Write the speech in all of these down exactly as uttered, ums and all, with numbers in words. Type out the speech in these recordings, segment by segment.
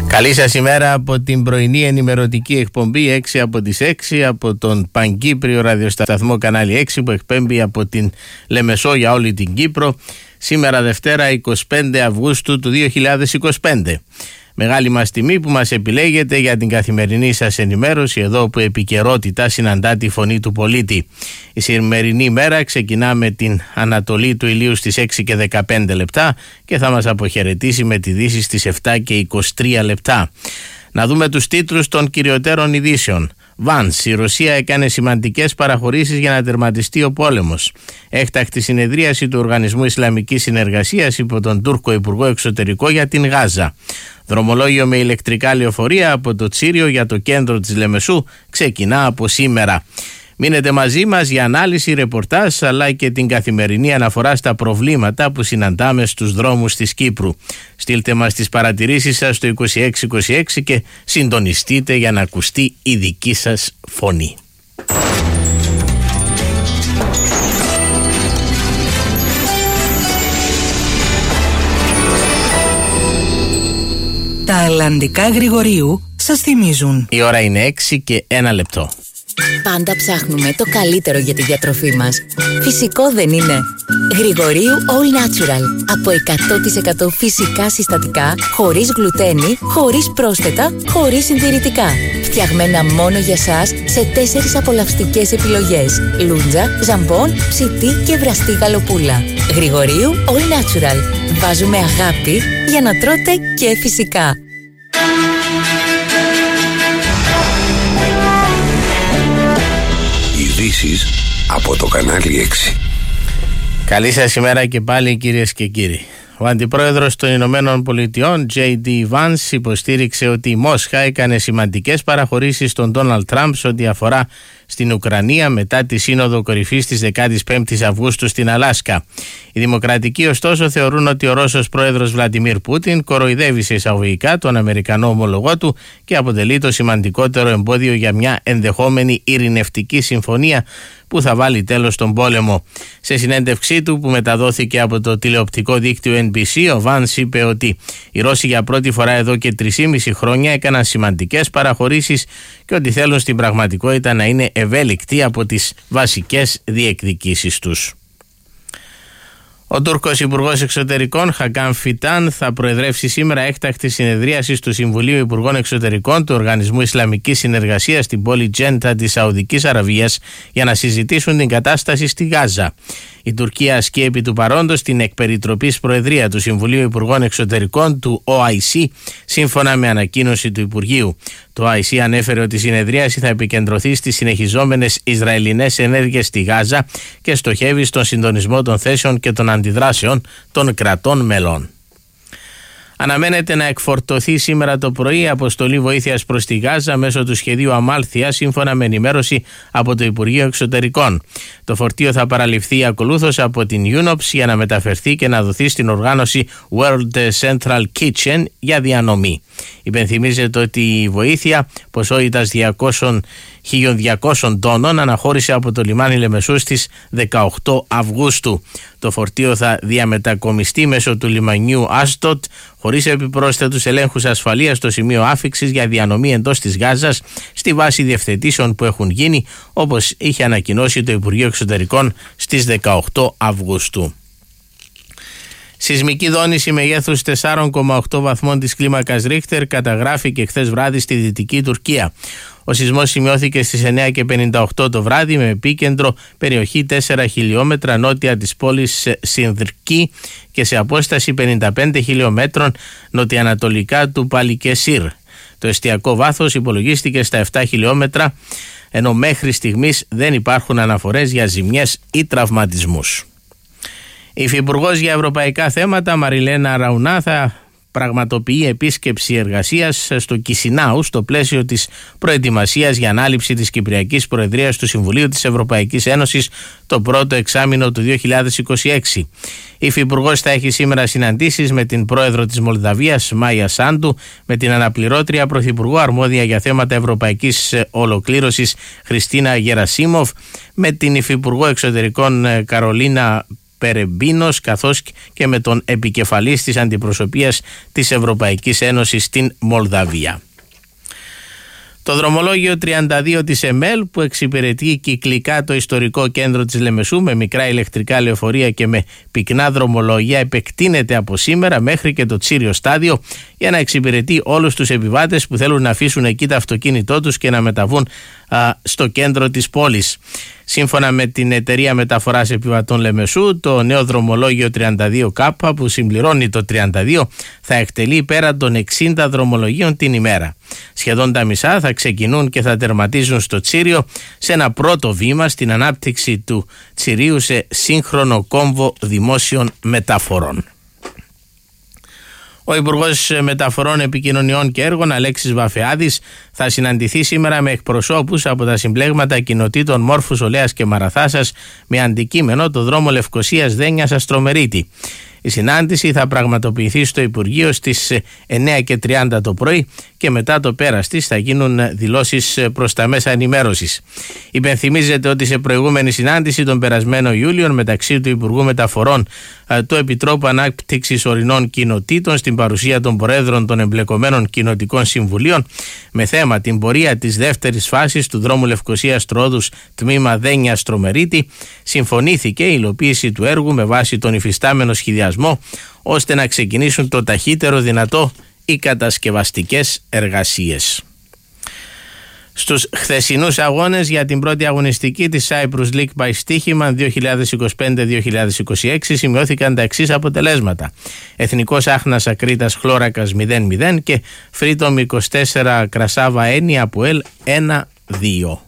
Καλή σας ημέρα από την πρωινή ενημερωτική εκπομπή έξι από τις έξι από τον Πανκύπριο ραδιοσταθμό Κανάλι έξι που εκπέμπει από την Λεμεσό για όλη την Κύπρο σήμερα Δευτέρα εικοστή πέμπτη Αυγούστου του δύο χιλιάδες είκοσι πέντε. Μεγάλη μας τιμή που μας επιλέγετε για την καθημερινή σας ενημέρωση εδώ που επικαιρότητα συναντά τη φωνή του πολίτη. Η σημερινή μέρα ξεκινά με την ανατολή του ηλίου στις έξι και δεκαπέντε λεπτά και θα μας αποχαιρετήσει με τη δύση στις επτά και είκοσι τρία λεπτά. Να δούμε τους τίτλους των κυριωτέρων ειδήσεων. Βανς, η Ρωσία έκανε σημαντικές παραχωρήσεις για να τερματιστεί ο πόλεμος. Έκτακτη συνεδρίαση του Οργανισμού Ισλαμικής Συνεργασίας υπό τον Τούρκο Υπουργό Εξωτερικό για την Γάζα. Δρομολόγιο με ηλεκτρικά λεωφορεία από το Τσίριο για το κέντρο της Λεμεσού ξεκινά από σήμερα. Μείνετε μαζί μας για ανάλυση, ρεπορτάζ αλλά και την καθημερινή αναφορά στα προβλήματα που συναντάμε στους δρόμους της Κύπρου. Στείλτε μας τις παρατηρήσεις σας στο είκοσι έξι είκοσι έξι και συντονιστείτε για να ακουστεί η δική σας φωνή. Τα αλλαντικά Γρηγορίου σας θυμίζουν. Η ώρα είναι έξι και ένα λεπτό. Πάντα ψάχνουμε το καλύτερο για τη διατροφή μας. Φυσικό δεν είναι? Γρηγορίου All Natural. Από εκατό τοις εκατό φυσικά συστατικά, χωρίς γλουτένι, χωρίς πρόσθετα, χωρίς συντηρητικά. Φτιαγμένα μόνο για σας σε τέσσερις απολαυστικές επιλογές. Λούντζα, ζαμπόν, ψητή και βραστή γαλοπούλα. Γρηγορίου All Natural. Βάζουμε αγάπη για να τρώτε και φυσικά. Ειδήσεις από το Κανάλι έξι. Καλή σας ημέρα και πάλι κυρίες και κύριοι. Ο Αντιπρόεδρος των Ηνωμένων Πολιτειών, τζέι ντι Vance, υποστήριξε ότι η Μόσχα έκανε σημαντικές παραχωρήσεις στον Ντόναλντ Τραμπ σε ό,τι αφορά στην Ουκρανία μετά τη Σύνοδο Κορυφής της δεκαπέντε Αυγούστου στην Αλάσκα. Οι Δημοκρατικοί ωστόσο θεωρούν ότι ο Ρώσος Πρόεδρος Βλαντιμίρ Πούτιν κοροϊδεύει σε εισαγωγικά τον Αμερικανό ομολογό του και αποτελεί το σημαντικότερο εμπόδιο για μια ενδεχόμενη ειρηνευτική συμφωνία που θα βάλει τέλος στον πόλεμο. Σε συνέντευξή του που μεταδόθηκε από το τηλεοπτικό δίκτυο εν μπι σι, ο Βάνς είπε ότι οι Ρώσοι για πρώτη φορά εδώ και τρεισήμισι χρόνια έκαναν σημαντικές παραχωρήσεις και ότι θέλουν στην πραγματικότητα να είναι ευέλικτοι από τις βασικές διεκδικήσεις τους. Ο Τούρκος Υπουργός Εξωτερικών Χακάν Φιτάν θα προεδρεύσει σήμερα έκτακτη συνεδρίαση του Συμβουλίου Υπουργών Εξωτερικών του Οργανισμού Ισλαμικής Συνεργασίας στην πόλη Τζέντα της Σαουδικής Αραβίας για να συζητήσουν την κατάσταση στη Γάζα. Η Τουρκία ασκεί επί του παρόντος την εκπεριτροπής προεδρία του Συμβουλίου Υπουργών Εξωτερικών του ο άι σι, σύμφωνα με ανακοίνωση του Υπουργείου. Το ο άι σι ανέφερε ότι η συνεδρίαση θα επικεντρωθεί στις συνεχιζόμενες Ισραηλινές ενέργειες στη Γάζα και στοχεύει στον συντονισμό των θέσεων και των αντιδράσεων των κρατών μελών. Αναμένεται να εκφορτωθεί σήμερα το πρωί η αποστολή βοήθειας προς τη Γάζα μέσω του σχεδίου Αμάλθεια, σύμφωνα με ενημέρωση από το Υπουργείο Εξωτερικών. Το φορτίο θα παραληφθεί ακολούθως από την UNOPS για να μεταφερθεί και να δοθεί στην οργάνωση World Central Kitchen για διανομή. Υπενθυμίζεται ότι η βοήθεια ποσότητας χίλια διακόσια τόνων αναχώρησε από το λιμάνι Λεμεσού στις δεκαοκτώ Αυγούστου. Το φορτίο θα διαμετακομιστεί μέσω του λιμανιού Άστοτ χωρίς επιπρόσθετους ελέγχους ασφαλείας στο σημείο άφιξης για διανομή εντός της Γάζας στη βάση διευθετήσεων που έχουν γίνει, όπως είχε ανακοινώσει το Υπουργείο Εξωτερικών στις δεκαοκτώ Αυγούστου. Σεισμική δόνηση μεγέθους τέσσερα κόμμα οκτώ βαθμών της κλίμακας Ρίχτερ καταγράφηκε χθες βράδυ στη Δυτική Τουρκία. Ο σεισμός σημειώθηκε στις εννιά και πενήντα οκτώ το βράδυ με επίκεντρο περιοχή τέσσερα χιλιόμετρα νότια της πόλης Συνδρκή και σε απόσταση πενήντα πέντε χιλιόμετρων νοτιοανατολικά του Παλικεσίρ. Το εστιακό βάθος υπολογίστηκε στα επτά χιλιόμετρα, ενώ μέχρι στιγμής δεν υπάρχουν αναφορές για ζημιές ή τραυματισμούς. Η Υφυπουργός για Ευρωπαϊκά Θέματα Μαριλένα Ραουνά θα πραγματοποιεί επίσκεψη εργασίας στο Κισινάου στο πλαίσιο της προετοιμασίας για ανάληψη της Κυπριακής Προεδρίας του Συμβουλίου της Ευρωπαϊκής Ένωσης το πρώτο εξάμηνο του δύο χιλιάδες είκοσι έξι. Η Υφυπουργός θα έχει σήμερα συναντήσεις με την πρόεδρο της Μολδαβίας Μάια Σάντου, με την αναπληρώτρια πρωθυπουργό αρμόδια για θέματα ευρωπαϊκής ολοκλήρωσης Χριστίνα Γερασίμοφ, με την Υφυπουργό Εξωτερικών Καρολίνα Περεμπίνος, καθώς και με τον επικεφαλής της αντιπροσωπείας της Ευρωπαϊκής Ένωσης στην Μολδαβία. Το δρομολόγιο τριάντα δύο της ΕΜΕΛ, που εξυπηρετεί κυκλικά το ιστορικό κέντρο της Λεμεσού με μικρά ηλεκτρικά λεωφορεία και με πυκνά δρομολόγια, επεκτείνεται από σήμερα μέχρι και το Τσίριο στάδιο για να εξυπηρετεί όλους τους επιβάτες που θέλουν να αφήσουν εκεί το αυτοκίνητό τους και να μεταβούν α, στο κέντρο της πόλης. Σύμφωνα με την εταιρεία μεταφοράς επιβατών Λεμεσού, το νέο δρομολόγιο τριάντα δύο K, που συμπληρώνει το τριάντα δύο, θα εκτελεί πέρα των εξήντα δρομολογίων την ημέρα. Σχεδόν τα μισά θα ξεκινούν και θα τερματίζουν στο Τσίριο, σε ένα πρώτο βήμα στην ανάπτυξη του Τσιρίου σε σύγχρονο κόμβο δημόσιων μεταφορών. Ο Υπουργός Μεταφορών, Επικοινωνιών και Έργων, Αλέξης Βαφεάδης, θα συναντηθεί σήμερα με εκπροσώπους από τα συμπλέγματα κοινοτήτων Μόρφους, Ολέας και Μαραθάσας με αντικείμενο το δρόμο Λευκωσίας Δένιας Αστρομερίτη. Η συνάντηση θα πραγματοποιηθεί στο Υπουργείο στις εννέα και τριάντα το πρωί και μετά το πέρας της θα γίνουν δηλώσεις προς τα μέσα ενημέρωσης. Υπενθυμίζεται ότι σε προηγούμενη συνάντηση τον περασμένο Ιούλιο μεταξύ του Υπουργού Μεταφορών, του Επιτρόπου Ανάπτυξης Ορεινών Κοινοτήτων, στην παρουσία των Προέδρων των εμπλεκομένων κοινοτικών συμβουλίων, με θέμα την πορεία της δεύτερης φάσης του δρόμου Λευκωσίας Τρόδους τμήμα Δένια Αστρομερίτη, συμφωνήθηκε η υλοποίηση του έργου με βάση τον υφιστάμενο σχεδιασμό, ώστε να ξεκινήσουν το ταχύτερο δυνατό οι κατασκευαστικές εργασίες. Στους χθεσινούς αγώνες για την πρώτη αγωνιστική της Cyprus League by Στοίχημα δύο χιλιάδες είκοσι πέντε δύο χιλιάδες είκοσι έξι σημειώθηκαν τα εξής αποτελέσματα. Εθνικός Άχνας Ακρίτας Χλώρακας μηδέν μηδέν και Φρίτομ είκοσι τέσσερα Κρασάβα Ένι Αποέλ ένα δύο.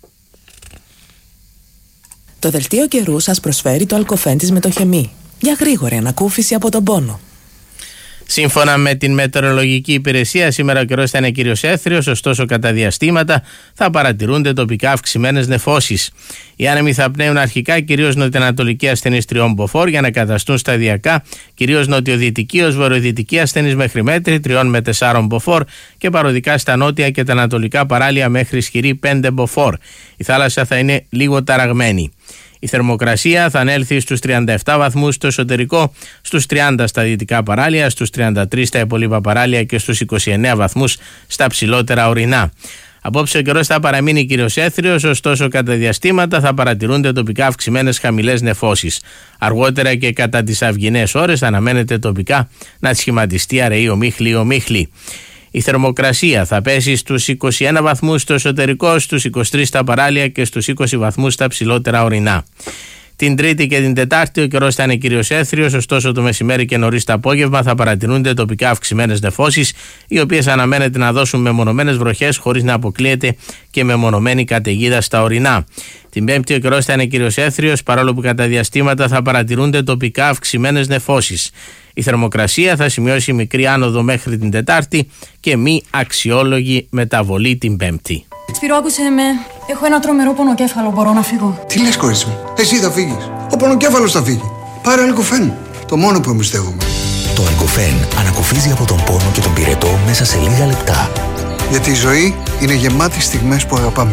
Το δελτίο καιρού σας προσφέρει το Αλκοφέν της Μετοχεμή για γρήγορη ανακούφιση από τον πόνο. Σύμφωνα με την μετεωρολογική υπηρεσία, σήμερα ο καιρός θα είναι κυρίως έθριος, ωστόσο κατά διαστήματα θα παρατηρούνται τοπικά αυξημένες νεφώσεις. Οι άνεμοι θα πνέουν αρχικά κυρίως νοτιοανατολική ασθενής τριών μποφόρ για να καταστούν σταδιακά κυρίως νοτιοδυτική ως βορειοδυτική ασθενής μέχρι μέτρη τριών με τεσσάρων μποφόρ και παροδικά στα νότια και τα ανατολικά παράλια μέχρι ισχυρή πέντε μποφόρ. Η θάλασσα θα είναι λίγο ταραγμένη. Η θερμοκρασία θα ανέλθει στους τριάντα επτά βαθμούς στο εσωτερικό, στους τριάντα στα δυτικά παράλια, στους τριάντα τρία στα υπόλοιπα παράλια και στους είκοσι εννέα βαθμούς στα ψηλότερα ορεινά. Απόψε ο καιρός θα παραμείνει κυρίως έθριος, ωστόσο κατά διαστήματα θα παρατηρούνται τοπικά αυξημένες χαμηλές νεφώσεις. Αργότερα και κατά τις αυγινές ώρες αναμένεται τοπικά να σχηματιστεί αραιή ομίχλη ομίχλη. Η θερμοκρασία θα πέσει στους είκοσι ένα βαθμούς στο εσωτερικό, στους είκοσι τρία στα παράλια και στους είκοσι βαθμούς στα ψηλότερα ορεινά. Την Τρίτη και την Τετάρτη ο καιρός θα είναι κυρίως έθριος, ωστόσο το μεσημέρι και νωρίς το απόγευμα θα παρατηρούνται τοπικά αυξημένες νεφώσεις, οι οποίες αναμένεται να δώσουν μεμονωμένες βροχές χωρίς να αποκλείεται και μεμονωμένη καταιγίδα στα ορεινά. Την Πέμπτη ο καιρός θα είναι κυρίως έθριος, παρόλο που κατά διαστήματα θα παρατηρούνται τοπικά αυξημένες νεφώσεις. Η θερμοκρασία θα σημειώσει μικρή άνοδο μέχρι την Τετάρτη και μη αξιόλογη μεταβολή την Πέμπτη. Σπύρο, άκουσε με. Έχω ένα τρομερό πονοκέφαλο. Μπορώ να φύγω? Τι λες, κορίτσι μου? Εσύ θα φύγεις. Ο πονοκέφαλος θα φύγει. Πάρε Αλκοφέν. Το μόνο που εμπιστεύομαι. Το Αλκοφέν ανακουφίζει από τον πόνο και τον πυρετό μέσα σε λίγα λεπτά. Γιατί η ζωή είναι γεμάτη στιγμές που αγαπάμε.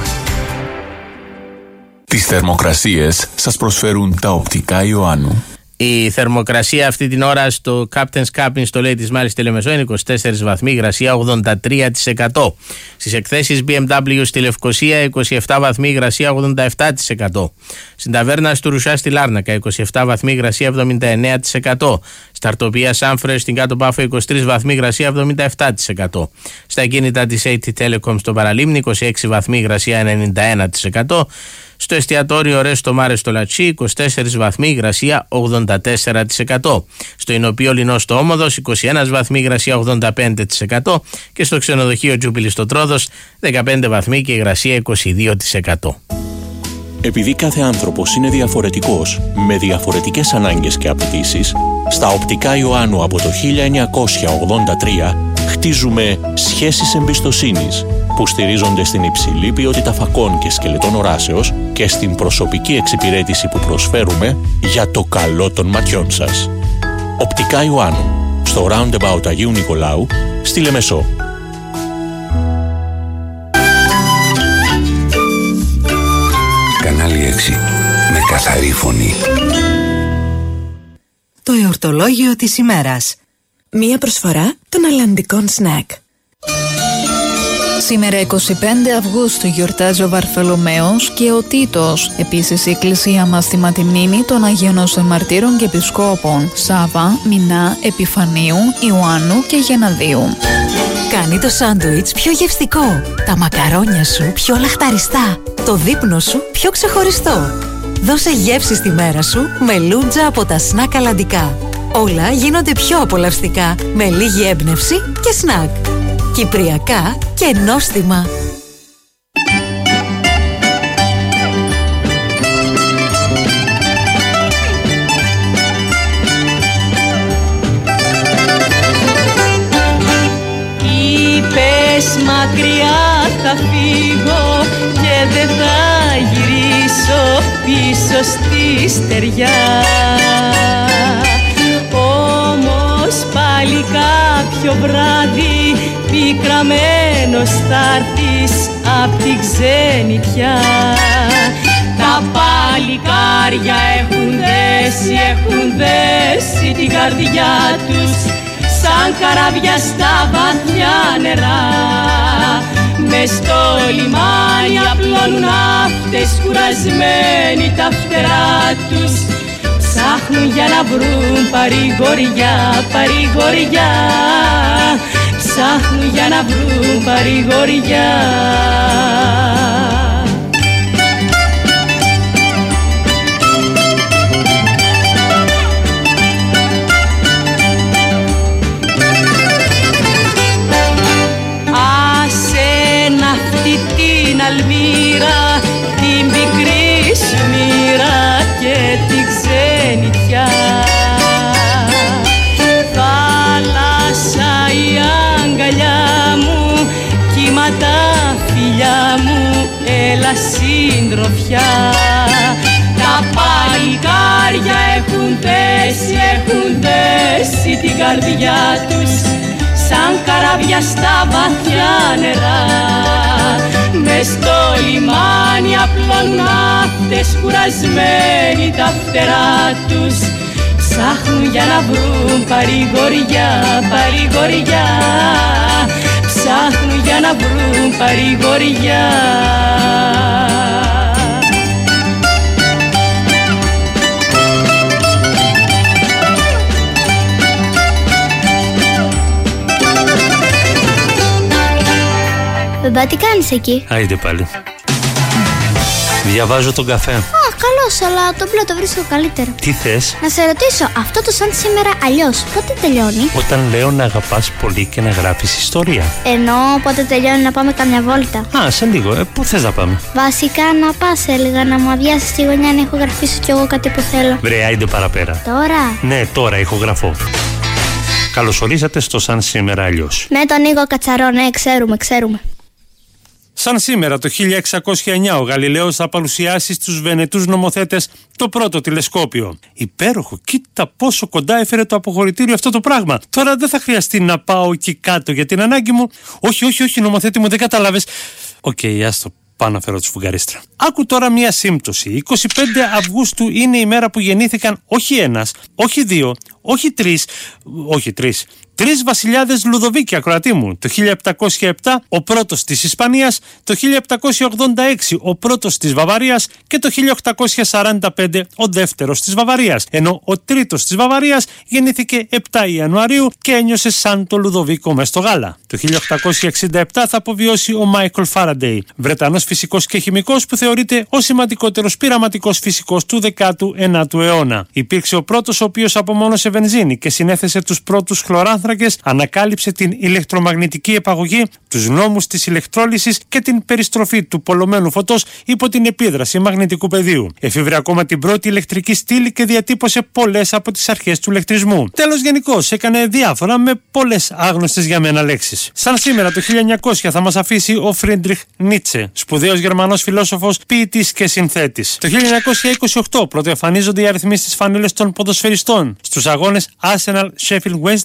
Τις θερμοκρασίες σας προσφέρουν τα οπτικά Ιωάννου. Η θερμοκρασία αυτή την ώρα στο Captain's Cabin στο λέει της Μάλης Τελεμεσό είναι είκοσι τέσσερις βαθμοί, υγρασία ογδόντα τρία τοις εκατό. Στις εκθέσεις μπι εμ ντάμπλιου στη Λευκοσία είκοσι επτά βαθμοί, υγρασία ογδόντα επτά τοις εκατό. Στην ταβέρνα του Ρουσιά στη Λάρνακα είκοσι επτά βαθμοί, υγρασία εβδομήντα εννέα τοις εκατό. Στα αρτοπία Σάμφρε στην Κάτω Πάφο είκοσι τρεις βαθμοί, υγρασία εβδομήντα επτά τοις εκατό. Στα κίνητα της έι τι Telecom στο Παραλίμνη είκοσι έξι βαθμοί, υγρασία ενενήντα ένα τοις εκατό. Στο εστιατόριο Ρέστο Μάρε στο Λατσί είκοσι τέσσερις βαθμοί, υγρασία ογδόντα τέσσερα τοις εκατό. Στο Ινοπείο Λινό στο Όμοδος είκοσι ένα βαθμοί, υγρασία ογδόντα πέντε τοις εκατό. Και στο ξενοδοχείο Τζούπιλη στο Τρόδος δεκαπέντε βαθμοί και υγρασία είκοσι δύο τοις εκατό. Επειδή κάθε άνθρωπος είναι διαφορετικός, με διαφορετικές ανάγκες και απαιτήσεις, στα οπτικά Ιωάννου από το χίλια εννιακόσια ογδόντα τρία χτίζουμε σχέσεις εμπιστοσύνης που στηρίζονται στην υψηλή ποιότητα φακών και σκελετών οράσεως και στην προσωπική εξυπηρέτηση που προσφέρουμε για το καλό των ματιών σας. Οπτικά Ιωάννου, στο Roundabout Αγίου Νικολάου, στη Λεμεσό. Κανάλι έξι, με καθαρή φωνή. το εορτολόγιο της ημέρας. Μία προσφορά των αλλαντικών σνακ. Σήμερα εικοστή πέμπτη Αυγούστου γιορτάζει ο Βαρθολομαίος και ο Τίτος. Επίσης η εκκλησία μας θυμά τη μνήμη των Αγίων Οσίων Μαρτύρων και Επισκόπων Σάβα, Μινά, Επιφανίου, Ιωάννου και Γεναδίου. Κάνει το σάντουιτς πιο γευστικό, τα μακαρόνια σου πιο λαχταριστά, το δείπνο σου πιο ξεχωριστό. Δώσε γεύση στη μέρα σου με λούτζα από τα σνακ αλλαντικά. Όλα γίνονται πιο απολαυστικά με λίγη έμπνευση και σνακ. Κυπριακά και νόστιμα. Είπες μακριά θα φύγω και δεν θα γυρίσω πίσω στη στεριά. Όμως πάλι κάποιο βράδυ πικραμένος θα έρθεις απ' την ξενιτιά. Τα παλικάρια έχουν δέσει, έχουν δέσει την καρδιά τους σαν καράβια στα βαθιά νερά. Μες στο λιμάνι απλώνουν ναύτες κουρασμένοι τα φτερά τους. Ψάχνουν για να βρουν παρηγοριά, παρηγοριά. Ψάχνουν για να βρουν παρηγοριά. Άσε να αυτή την αλμύρα, την πικρή σου μοίρα και την ξενιτιά. Θάλασσα η αγκαλιά μου, κύμα τα φιλιά μου, έλα συντροφιά. Τα παλικάρια έχουν δέσει, έχουν δέσει την καρδιά τους σαν καράβια στα βαθιά νερά. Μες στο λιμάνι απλώνουν ναύτες κουρασμένοι τα φτερά τους. Ψάχνουν για να βρουν παρηγοριά, παρηγοριά. Ψάχνουν για να βρουν παρηγοριά. Μπαμπά, τι κάνεις εκεί? Άιντε πάλι. Διαβάζω τον καφέ. Α, καλώς, αλλά το μπλε το βρίσκω καλύτερο. Τι θες? Να σε ρωτήσω, αυτό το σαν σήμερα αλλιώς, πότε τελειώνει? Όταν λέω να αγαπάς πολύ και να γράφεις ιστορία. Ενώ πότε τελειώνει να πάμε καμιά βόλτα. Α, σε λίγο. Ε, πού θες να πάμε? Βασικά να πας, έλεγα, να μου αδειάσεις τη γωνιά να ηχογραφήσω κι εγώ κάτι που θέλω. Βρε, άιντε παραπέρα. Τώρα? Ναι, τώρα ηχογραφώ. Καλωσορίσατε στο Σαν σήμερα αλλιώς. Με τον Νίκο Κατσαρό, ναι, ξέρουμε, ξέρουμε. Σαν σήμερα το χίλια εξακόσια εννιά ο Γαλιλαίος θα παρουσιάσει στους Βενετούς νομοθέτες το πρώτο τηλεσκόπιο. Υπέροχο, κοίτα πόσο κοντά έφερε το αποχωρητήριο αυτό το πράγμα. Τώρα δεν θα χρειαστεί να πάω εκεί κάτω για την ανάγκη μου. Όχι, όχι, όχι, νομοθέτη μου, δεν κατάλαβες. Οκ, okay, άστο. Πάω να φέρω τη σφουγγαρίστρα. Άκου τώρα μία σύμπτωση. εικοστή πέμπτη Αυγούστου είναι η μέρα που γεννήθηκαν όχι ένας, όχι δύο, όχι τρεις, όχι τρεις. Τρεις βασιλιάδες Λουδοβίκη, ακροατή μου. Το χίλια επτακόσια επτά ο πρώτος της Ισπανίας, το χίλια επτακόσια ογδόντα έξι ο πρώτος της Βαβαρίας και το χίλια οκτακόσια σαράντα πέντε ο δεύτερος της Βαβαρίας. Ενώ ο τρίτος της Βαβαρίας γεννήθηκε επτά Ιανουαρίου και ένιωσε σαν το Λουδοβίκο μες στο γάλα. Το χίλια οκτακόσια εξήντα επτά θα αποβιώσει ο Μάικλ Φάραντεϊ, Βρετανός φυσικός και χημικός που θεωρείται ο σημαντικότερος πειραματικός φυσικός του δέκατου ένατου αιώνα. Υπήρξε ο πρώτος ο οποίος απομόνωσε βενζίνη και συνέθεσε τους πρώτους χλωράνθρακες, ανακάλυψε την ηλεκτρομαγνητική επαγωγή, τους νόμους της ηλεκτρόλυσης και την περιστροφή του πολλωμένου φωτός υπό την επίδραση μαγνητικού πεδίου. Εφήβρε ακόμα την πρώτη ηλεκτρική στήλη και διατύπωσε πολλές από τις αρχές του ηλεκτρισμού. Τέλος, γενικώς έκανε διάφορα με πολλές άγνωστες για μένα λέξεις. Σαν σήμερα το χίλια εννιακόσια θα μας αφήσει ο Φρίντριχ Νίτσε, σπουδαίος Γερμανός φιλόσοφος, ποιητής και συνθέτης. Το χίλια εννιακόσια είκοσι οκτώ πρωτοεμφανίζονται οι αριθμοί στις φανέλες των ποδοσφαιριστών στους αγώνες Arsenal Sheffield Wednesday και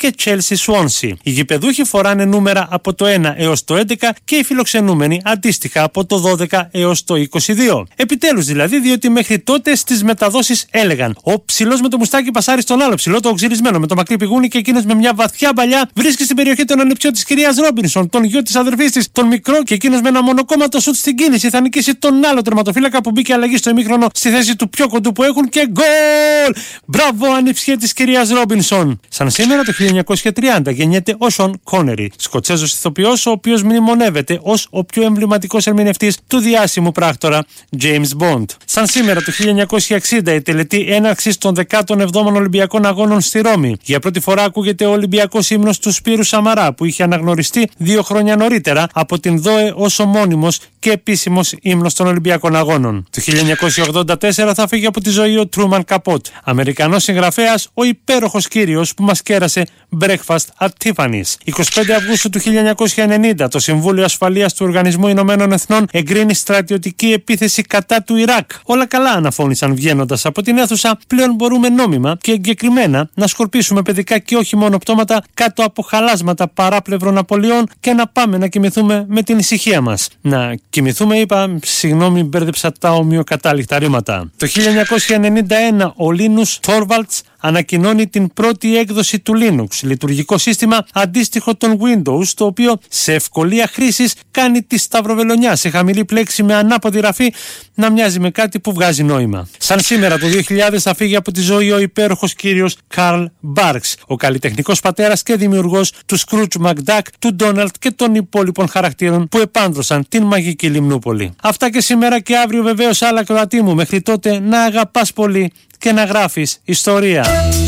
και Chelsea Swansea. Οι γηπεδούχοι φοράνε νούμερα από το ένα έως το έντεκα και οι φιλοξενούμενοι αντίστοιχα από το δώδεκα έως το είκοσι δύο. Επιτέλους δηλαδή, διότι μέχρι τότε στις μεταδόσεις έλεγαν ο ψηλός με το μουστάκι πασάρει στον άλλο ψηλό, το οξυρισμένο με το μακρύ πηγούνι και εκείνος με μια βαθιά μπαλιά βρίσκει στην περιοχή τον ανιψιό της κυρίας Ρόμπινσον, τον γιο της αδερφής της, τον μικρό και εκείνος με ένα μονοκόμματο σουτ στην κίνηση θα νικήσει τον άλλο τερματοφύλακα που μπήκε αλλαγή στο ημίχρονο στη θέση του πιο κοντού που έχουν και γκολ! Μπράβο, ανιψιέ της κυρίας Ρόμπινσον! Σαν σήμερα το χίλια εννιακόσια τριάντα γεννιέται ο Σον Κόνερι, Σκοτσέζος ηθοποιός, ο οποίος μνημονεύεται ως ο πιο εμβληματικός ερμηνευτής του διάσημου πράκτορα James Bond. Σαν σήμερα το χίλια εννιακόσια εξήντα η τελετή έναρξης των δεκάτων εβδόμων Ολυμπιακών Αγώνων στη Ρώμη. Για πρώτη φορά ακούγεται ο Ολυμπιακός ύμνος του Σπύρου Σαμαρά, που είχε αναγνωριστεί δύο χρόνια νωρίτερα από την ΔΟΕ ως ομώνυμος και επίσημος ύμνος των Ολυμπιακών Αγώνων. Το χίλια εννιακόσια ογδόντα τέσσερα θα φύγει από τη ζωή ο Τρούμαν Καπότ, Αμερικανός συγγραφέας, ο υπέροχος κύριος που μας κέρασε Breakfast at Tiffany's. εικοστή πέμπτη Αυγούστου του χίλια εννιακόσια ενενήντα το Συμβούλιο Ασφαλείας του Οργανισμού Ηνωμένων Εθνών εγκρίνει στρατιωτική επίθεση κατά του Ιράκ. Όλα καλά, αναφώνησαν βγαίνοντας από την αίθουσα. Πλέον μπορούμε νόμιμα και εγκεκριμένα να σκορπίσουμε παιδικά και όχι μόνο πτώματα κάτω από χαλάσματα παράπλευρων απολειών και να πάμε να κοιμηθούμε με την ησυχία μας. Να κοιμηθούμε, είπα, συγγνώμη, μπέρδεψα τα ομοιοκατάληκτα ρήματα. Το χίλια εννιακόσια ενενήντα ένα ο Λίνους Τόρβαλτς ανακοινώνει την πρώτη έκδοση του Linux, λειτουργικό σύστημα αντίστοιχο των Windows, το οποίο σε ευκολία χρήσης κάνει τη σταυροβελονιά σε χαμηλή πλέξη με ανάποδη ραφή να μοιάζει με κάτι που βγάζει νόημα. Σαν σήμερα το δύο χιλιάδες θα φύγει από τη ζωή ο υπέροχος κύριος Καρλ Μπάρξ, ο καλλιτεχνικός πατέρας και δημιουργός του Scrooge McDuck, του Ντόναλτ και των υπόλοιπων χαρακτήρων που επάντρωσαν την μαγική Λιμνούπολη. Αυτά και σήμερα και αύριο βεβαίως, άλλα Κροατή μου. Μέχρι τότε να αγαπάς πολύ και να γράφεις ιστορία.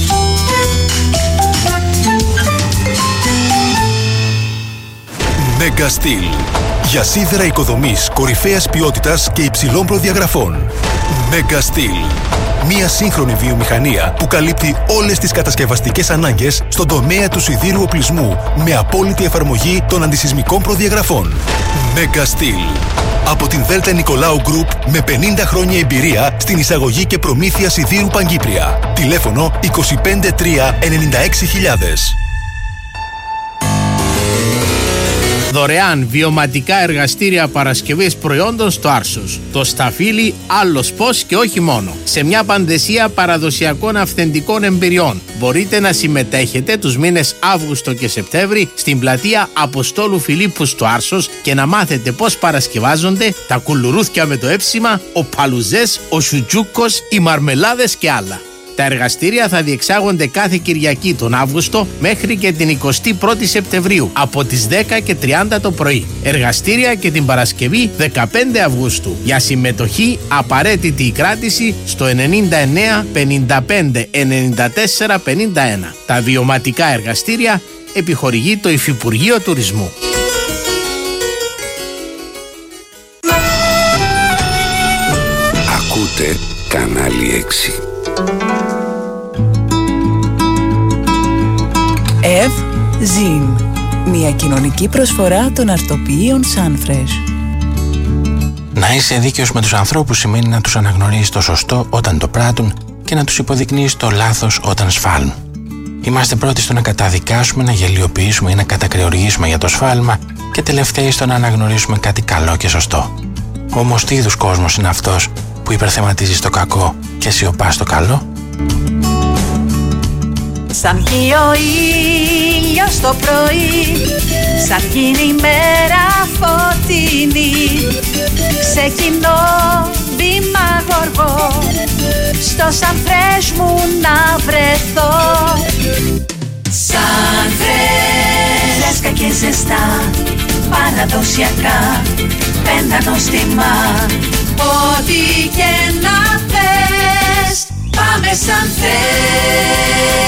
Mega Steel. Για σίδερα οικοδομής κορυφαίας ποιότητας και υψηλών προδιαγραφών. Mega Steel. Μια σύγχρονη βιομηχανία που καλύπτει όλες τις κατασκευαστικές ανάγκες στον τομέα του σιδήρου οπλισμού με απόλυτη εφαρμογή των αντισυσμικών προδιαγραφών. Mega Steel. Από την Δέλτα Νικολάου Group με πενήντα χρόνια εμπειρία στην εισαγωγή και προμήθεια σιδήρου Παγκύπρια. Τηλέφωνο είκοσι πέντε τρία ενενήντα έξι χιλιάδες. Δωρεάν βιωματικά εργαστήρια παρασκευής προϊόντων στο Άρσος. Το σταφύλι άλλος πώς και όχι μόνο. Σε μια παντεσία παραδοσιακών αυθεντικών εμπειριών. Μπορείτε να συμμετέχετε τους μήνες Αύγουστο και Σεπτέμβρη στην πλατεία Αποστόλου Φιλίππου στο Άρσος και να μάθετε πώς παρασκευάζονται τα κουλουρούθια με το έψιμα, ο παλουζές, ο σουτζούκος, οι μαρμελάδες και άλλα. Τα εργαστήρια θα διεξάγονται κάθε Κυριακή τον Αύγουστο μέχρι και την εικοστή πρώτη Σεπτεμβρίου από τις δέκα και τριάντα το πρωί. Εργαστήρια και την Παρασκευή δεκαπέντε Αυγούστου. Για συμμετοχή απαραίτητη η κράτηση στο ενενήντα εννέα πενήντα πέντε ενενήντα τέσσερα πενήντα ένα. Τα βιωματικά εργαστήρια επιχορηγεί το Υφυπουργείο Τουρισμού. Ακούτε κανάλι έξι. Ευ Ζιν. Μια κοινωνική προσφορά των αρτοποιείων Sunfresh. Να είσαι δίκαιος με τους ανθρώπους σημαίνει να τους αναγνωρίζεις το σωστό όταν το πράττουν και να τους υποδεικνύεις το λάθος όταν σφάλουν. Είμαστε πρώτοι στο να καταδικάσουμε, να γελιοποιήσουμε ή να κατακριοργήσουμε για το σφάλμα και τελευταίοι στο να αναγνωρίσουμε κάτι καλό και σωστό. Όμως τι είδους κόσμος είναι αυτός που υπερθεματίζει το κακό και σιωπά στο καλό? Σαν βγει ο ήλιος το πρωί, σαν γίνει η μέρα φωτεινή, ξεκινώ βήμα γοργό, στο Sunfresh μου να βρεθώ. Sunfresh, φρέσκα και ζεστά, παραδοσιακά, πέντα νοστιμά, ό,τι και να θες, πάμε Sunfresh.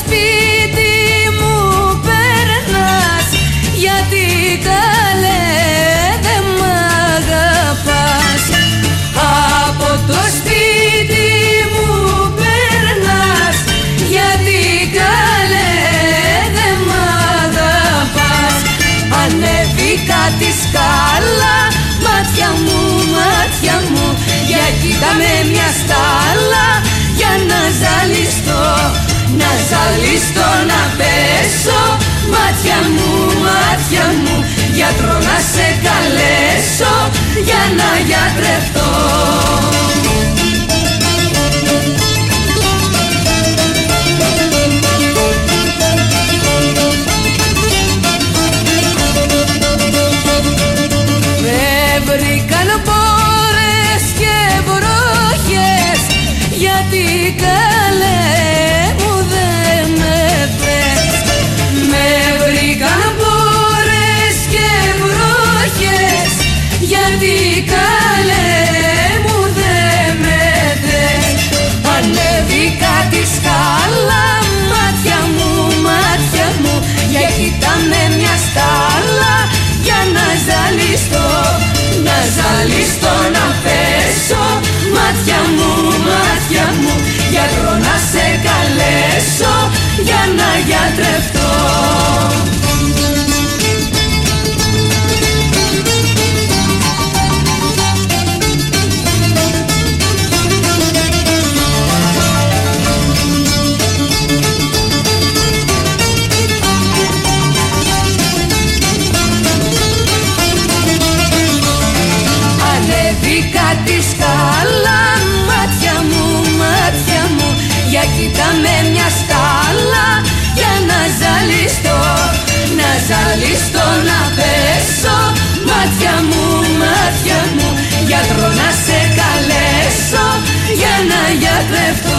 Σπίτι μου περνάς, γιατί καλέ ζαλιστώ να πέσω. Μάτια μου, μάτια μου, γιατρό να σε καλέσω για να γιατρευτώ. Με βρήκαν μπόρες και βροχές, γιατί καλέ μου δεν με θες. Με βρήκαν μπόρες και βροχές, γιατί καλέ μου δεν με θες. Ανέβηκα τη σκάλα, μάτια μου, μάτια μου, για κοίτα με μια στάλα, για να ζαλιστώ, να ζαλιστώ να πέσω. Μάτια μου, μάτια μου, γιατρό να σε καλέσω για να γιατρευτώ. Ανέβηκα τη σκάλα, μάτια μου, μάτια μου, για κοίτα με μια στάλα, για να ζαλιστώ, να ζαλιστώ να πέσω. Μάτια μου, μάτια μου, γιατρό να σε καλέσω για να γιατρευτώ.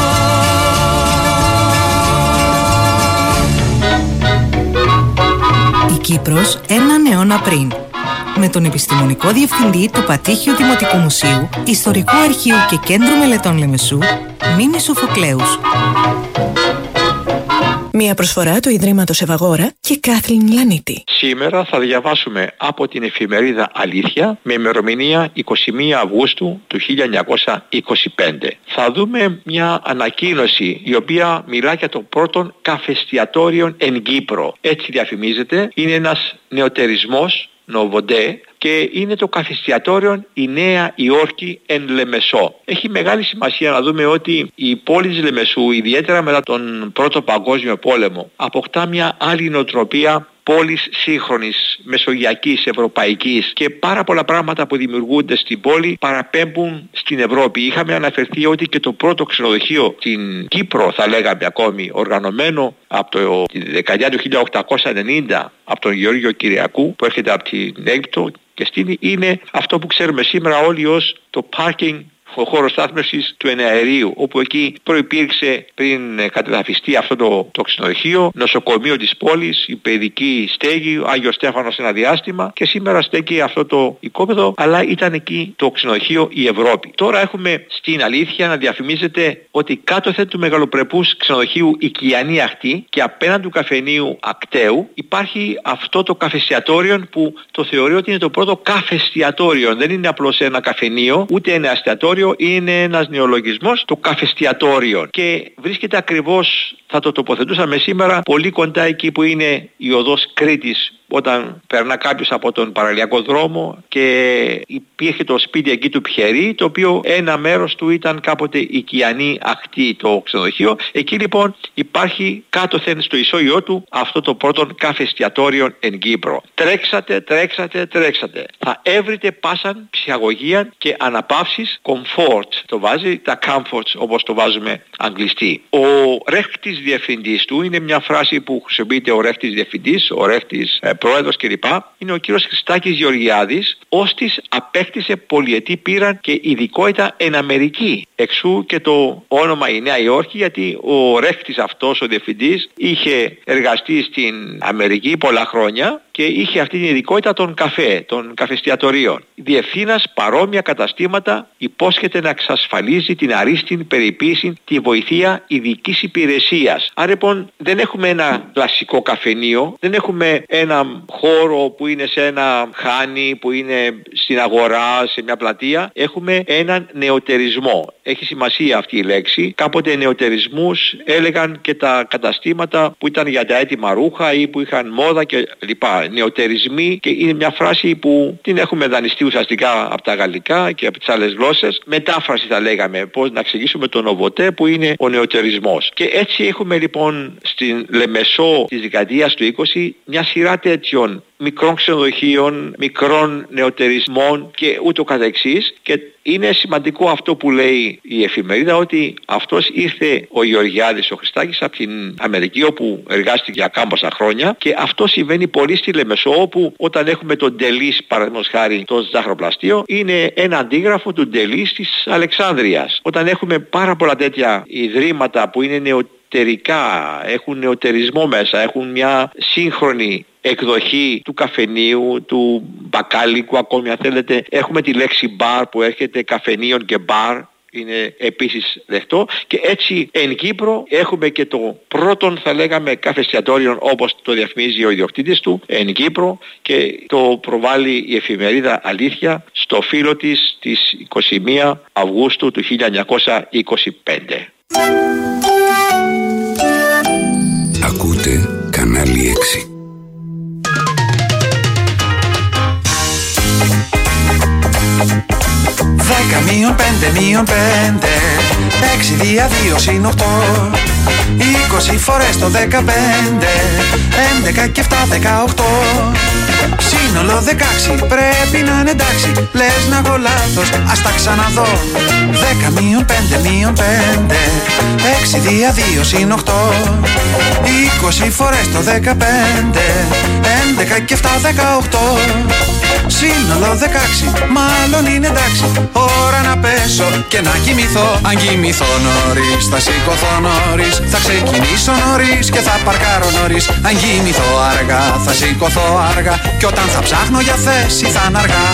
Η Κύπρος έναν αιώνα πριν. Με τον επιστημονικό διευθυντή του Πατήχιου Δημοτικού Μουσείου, Ιστορικού Αρχείου και Κέντρου Μελετών Λεμεσού, Μίμη Σοφοκλέους. Μια προσφορά του Ιδρύματος Ευαγόρα και Κάθλιν Λανίτη. Σήμερα θα διαβάσουμε από την εφημερίδα Αλήθεια με ημερομηνία εικοστή πρώτη Αυγούστου του χίλια εννιακόσια είκοσι πέντε. Θα δούμε μια ανακοίνωση η οποία μιλά για το πρώτο καφεστιατόριο εν Κύπρο. Έτσι διαφημίζεται. Είναι ένας νεοτερισμός, Νοβοντέ, και είναι το καφεστιατόριο η Νέα Υόρκη εν Λεμεσό. Έχει μεγάλη σημασία να δούμε ότι η πόλη της Λεμεσού, ιδιαίτερα μετά τον Πρώτο Παγκόσμιο Πόλεμο, αποκτά μια άλλη νοοτροπία πόλης σύγχρονης, μεσογειακής, ευρωπαϊκής, και πάρα πολλά πράγματα που δημιουργούνται στην πόλη παραπέμπουν στην Ευρώπη. Είχαμε αναφερθεί ότι και το πρώτο ξενοδοχείο στην Κύπρο, θα λέγαμε ακόμη, οργανωμένο από το, τη δεκαετία του χίλια οκτακόσια ενενήντα από τον Γεώργιο Κυριακού, που έρχεται από την Αίγυπτο και στείνει, είναι αυτό που ξέρουμε σήμερα όλοι ως το parking, ο χώρος στάθμευσης του εναερίου, όπου εκεί προϋπήρξε πριν κατεδαφιστεί αυτό το, το ξενοδοχείο, νοσοκομείο της πόλης, η παιδική στέγη, ο Άγιος Στέφανος ένα διάστημα, και σήμερα στέκει αυτό το οικόπεδο, αλλά ήταν εκεί το ξενοδοχείο η Ευρώπη. Τώρα έχουμε στην Αλήθεια να διαφημίζεται ότι κάτωθεν του μεγαλοπρεπούς ξενοδοχείου η Κιανή Αχτή και απέναντι του καφενείου Ακτέου υπάρχει αυτό το καφεστιατόριο που το θεωρεί ότι είναι το πρώτο καφεστιατόριο. Δεν είναι απλώς ένα καφενείο, ούτε ένα εστιατόριο, είναι ένας νεολογισμός, το καφεστιατόριο, και βρίσκεται ακριβώς, θα το τοποθετούσαμε σήμερα, πολύ κοντά εκεί που είναι η οδός Κρήτης, όταν περνά κάποιος από τον παραλιακό δρόμο, και υπήρχε το σπίτι εκεί του Πιερή, το οποίο ένα μέρος του ήταν κάποτε η Κιανή Αχτή, το ξενοδοχείο. Εκεί λοιπόν υπάρχει κάτωθεν στο ισόγειό του αυτό το πρώτο καφεστιατόριο εν Κύπρο. Τρέξατε, τρέξατε, τρέξατε. Θα έβρετε πάσαν ψυχαγωγία και αναπαύσεις, comfort το βάζει, τα comforts όπως το βάζουμε αγγλιστή. Ο ρέχτης διευθυντής του, είναι μια φράση που χρησιμοποιείται ο ρέχτης διευθυντής, ο ρέχτης ε, πρόεδρος κλπ. Είναι ο κύριος Χριστάκης Γεωργιάδης, ώστις απέκτησε πολυετή πείρα και ειδικότητα εν Αμερική. Εξού και το όνομα η Νέα Υόρκη, γιατί ο ρέχτης αυτός, ο διευθυντής, είχε εργαστεί στην Αμερική πολλά χρόνια και είχε αυτή την ειδικότητα των καφέ, των καφεστιατορίων. Διευθύνας παρόμοια καταστήματα υπόσχεται να εξασφαλίζει την αρίστην περιποίηση, τη βοηθεία ειδικής υπηρεσίας. Άρα λοιπόν δεν έχουμε ένα κλασικό καφενείο, δεν έχουμε ένα χώρο που είναι σε ένα χάνι, που είναι στην αγορά, σε μια πλατεία. Έχουμε έναν νεοτερισμό. Έχει σημασία αυτή η λέξη. Κάποτε νεοτερισμούς έλεγαν και τα καταστήματα που ήταν για τα έτοιμα ρούχα ή που είχαν μόδα κλπ. νεωτερισμοί, και είναι μια φράση που την έχουμε δανειστεί ουσιαστικά από τα γαλλικά και από τις άλλες γλώσσες. Μετάφραση θα λέγαμε, πώς να εξηγήσουμε τον νοβοτέ που είναι ο νεωτερισμός. Και έτσι έχουμε λοιπόν στην Λεμεσό της δεκαετίας του είκοσι μια σειρά τέτοιων μικρών ξενοδοχείων, μικρών νεωτερισμών και ούτω καθεξής, και είναι σημαντικό αυτό που λέει η εφημερίδα, ότι αυτός ήρθε ο Γεωργιάδης ο Χριστάκης από την Αμερική, όπου εργάστηκε για κάμποσα χρόνια, και αυτό συμβαίνει πολύ στη Λεμεσό, όπου όταν έχουμε τον Ντελής, παραδείγματος χάρη, το ζαχαροπλαστείο, είναι ένα αντίγραφο του Ντελής της Αλεξάνδρειας. Όταν έχουμε πάρα πολλά τέτοια ιδρύματα που είναι νεωτερικά, έχουν νεωτερισμό μέσα, έχουν μια σύγχρονη εκδοχή του καφενείου, του μπακάλικου, ακόμη αν θέλετε, έχουμε τη λέξη μπαρ που έρχεται, καφενείων και μπαρ είναι επίσης δεχτό, και έτσι εν Κύπρο έχουμε και το πρώτον, θα λέγαμε, καφέ εστιατόριο, όπως το διαφημίζει ο ιδιοκτήτης του εν Κύπρο, και το προβάλλει η εφημερίδα Αλήθεια στο φύλλο της της εικοστή πρώτη Αυγούστου του χίλια εννιακόσια είκοσι πέντε. Ακούτε κανάλι έξι. Δέκα μείον πέντε μείον πέντε, έξι δια δύο συν οκτώ, είκοσι φορές το δεκαπέντε, έντεκα και εφτά δεκαοκτώ, σύνολο δεκαέξι πρέπει να είναι εντάξει, λες να έχω λάθος, ας τα ξαναδώ. Δέκα μείον πέντε μείον πέντε, έξι δια δύο συν οκτώ, είκοσι φορές το δεκαπέντε, έντεκα και εφτά δεκαοκτώ, σύνολο δεκαέξι, μάλλον είναι εντάξει. Ώρα να πέσω και να κοιμηθώ. Αν κοιμηθώ νωρίς θα σηκωθώ νωρίς, θα ξεκινήσω νωρίς και θα παρκάρω νωρίς. Αν κοιμηθώ αργά θα σηκωθώ αργά, και όταν θα ψάχνω για θέση θα είναι αργά.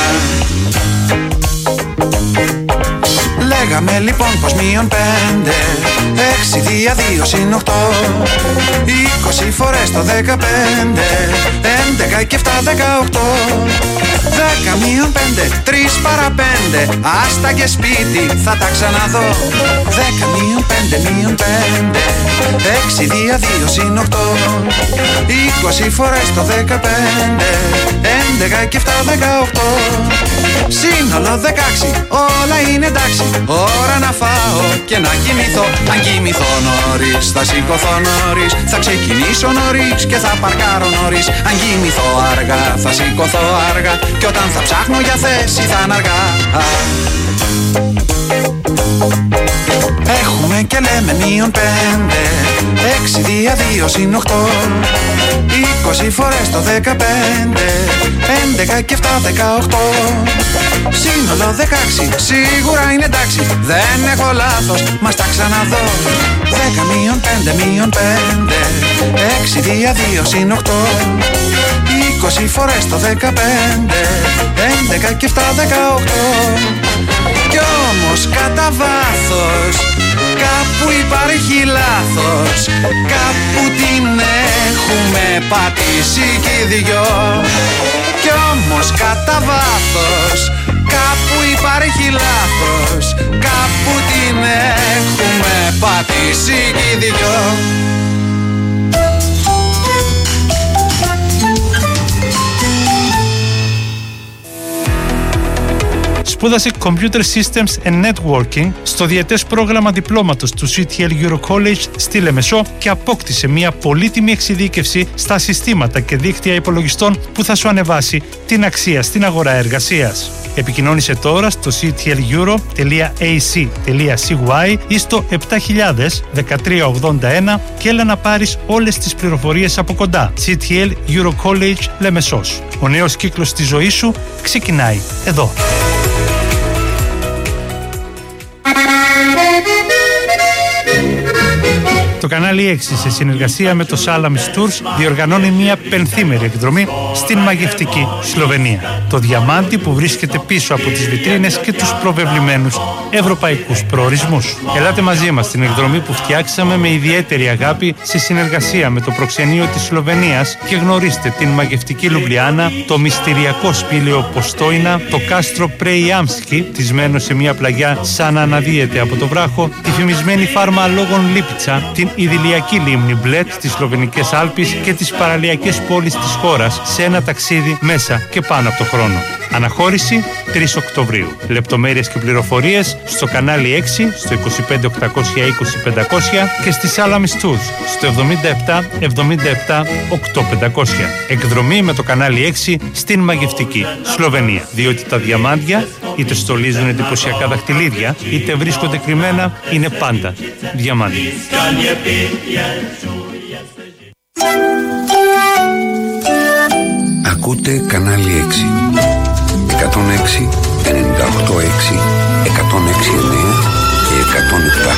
Λέγαμε λοιπόν πως μείον πέντε, έξι δια δύο συν οκτώ, είκοσι φορές το δεκαπέντε, έντεκα και εφτά δεκαοκτώ, δέκα μείον πέντε, τρεις παρά πέντε, άστα και σπίτι θα τα ξαναδώ. Δέκα μείον πέντε μείον πέντε, έξι δια δύο συν οκτώ, είκοσι φορές το δεκαπέντε, έντεκα και εφτά δεκαοκτώ, σύνολο δεκαέξι, όλα είναι εντάξει. Ώρα να φάω και να κοιμηθώ. Αν κοιμηθώ νωρίς θα σηκωθώ νωρίς, θα ξεκινήσω νωρίς και θα παρκάρω νωρίς. Αν κοιμηθώ αργά θα σηκωθώ αργά, και όταν θα ψάχνω για θέση θα είναι αργά. Έχουμε και λέμε μείον πέντε, έξι δια δύο συν οκτώ, είκοσι φορές το δεκαπέντε, έντεκα και εφτά δεκαοκτώ, σύνολο δεκαέξι, σίγουρα είναι εντάξει, δεν έχω λάθος, μας τα ξαναδώ. Δέκα μείον πέντε μείον πέντε, έξι δια δύο συν οκτώ, είκοσι φορές το δεκαπέντε, έντεκα και εφτά δεκαοκτώ, κι όμως κατά βάθος κάπου υπάρχει λάθος, κάπου την έχουμε πατήσει κι οι δυο. Κι όμως κατά βάθος κάπου υπάρχει λάθος, κάπου την έχουμε πατήσει κι οι δυο. Σπούδασε Computer Systems and Networking στο διετές πρόγραμμα διπλώματος του σι τι ελ Euro College στη Λεμεσό και απόκτησε μια πολύτιμη εξειδίκευση στα συστήματα και δίκτυα υπολογιστών που θα σου ανεβάσει την αξία στην αγορά εργασίας. Επικοινώνησε τώρα στο σι τι ελ euro τελεία έι σι τελεία σι γουάι ή στο επτά χιλιάδες δεκατρία ογδόντα ένα και έλα να πάρεις όλες τις πληροφορίες από κοντά. σι τι ελ Euro College Λεμεσός. Ο νέος κύκλος της ζωής σου ξεκινάει εδώ. Το κανάλι έξι, σε συνεργασία με το Salamis Tours, διοργανώνει μια πενθήμερη εκδρομή στην μαγευτική Σλοβενία. Το διαμάντι που βρίσκεται πίσω από τις βιτρίνες και τους προβεβλημένους ευρωπαϊκούς προορισμούς. Ελάτε μαζί μας στην εκδρομή που φτιάξαμε με ιδιαίτερη αγάπη σε συνεργασία με το προξενείο της Σλοβενίας και γνωρίστε την μαγευτική Λουμπλιάνα, το μυστηριακό σπήλαιο Ποστόινα, το κάστρο Πρεϊάμσκι, τισμένο σε μια πλαγιά σαν να αναδύεται από το βράχο, τη φημισμένη φάρμα Λόγων Λίπιτσα, την ιδηλιακή λίμνη Μπλέτ, τις Σλοβενικές Άλπεις και τις παραλιακές πόλεις της χώρας σε ένα ταξίδι μέσα και πάνω από το χρόνο. Αναχώρηση τρεις Οκτωβρίου. Λεπτομέρειες και πληροφορίες στο κανάλι έξι, στο είκοσι πέντε οκτακόσια είκοσι πεντακόσια και στη Σάλα Μιστούδ στο εβδομήντα επτά εβδομήντα επτά οκτώ πεντακόσια. Εκδρομή με το κανάλι έξι στην μαγευτική Σλοβενία. Διότι τα διαμάντια είτε στολίζουν εντυπωσιακά δαχτυλίδια, είτε βρίσκονται κρυμμένα, είναι πάντα διαμάντια. Ακούτε κανάλι έξι. εκατόν έξι, ενενήντα οκτώ έξι, εκατόν έξι εννέα και εκατόν επτά.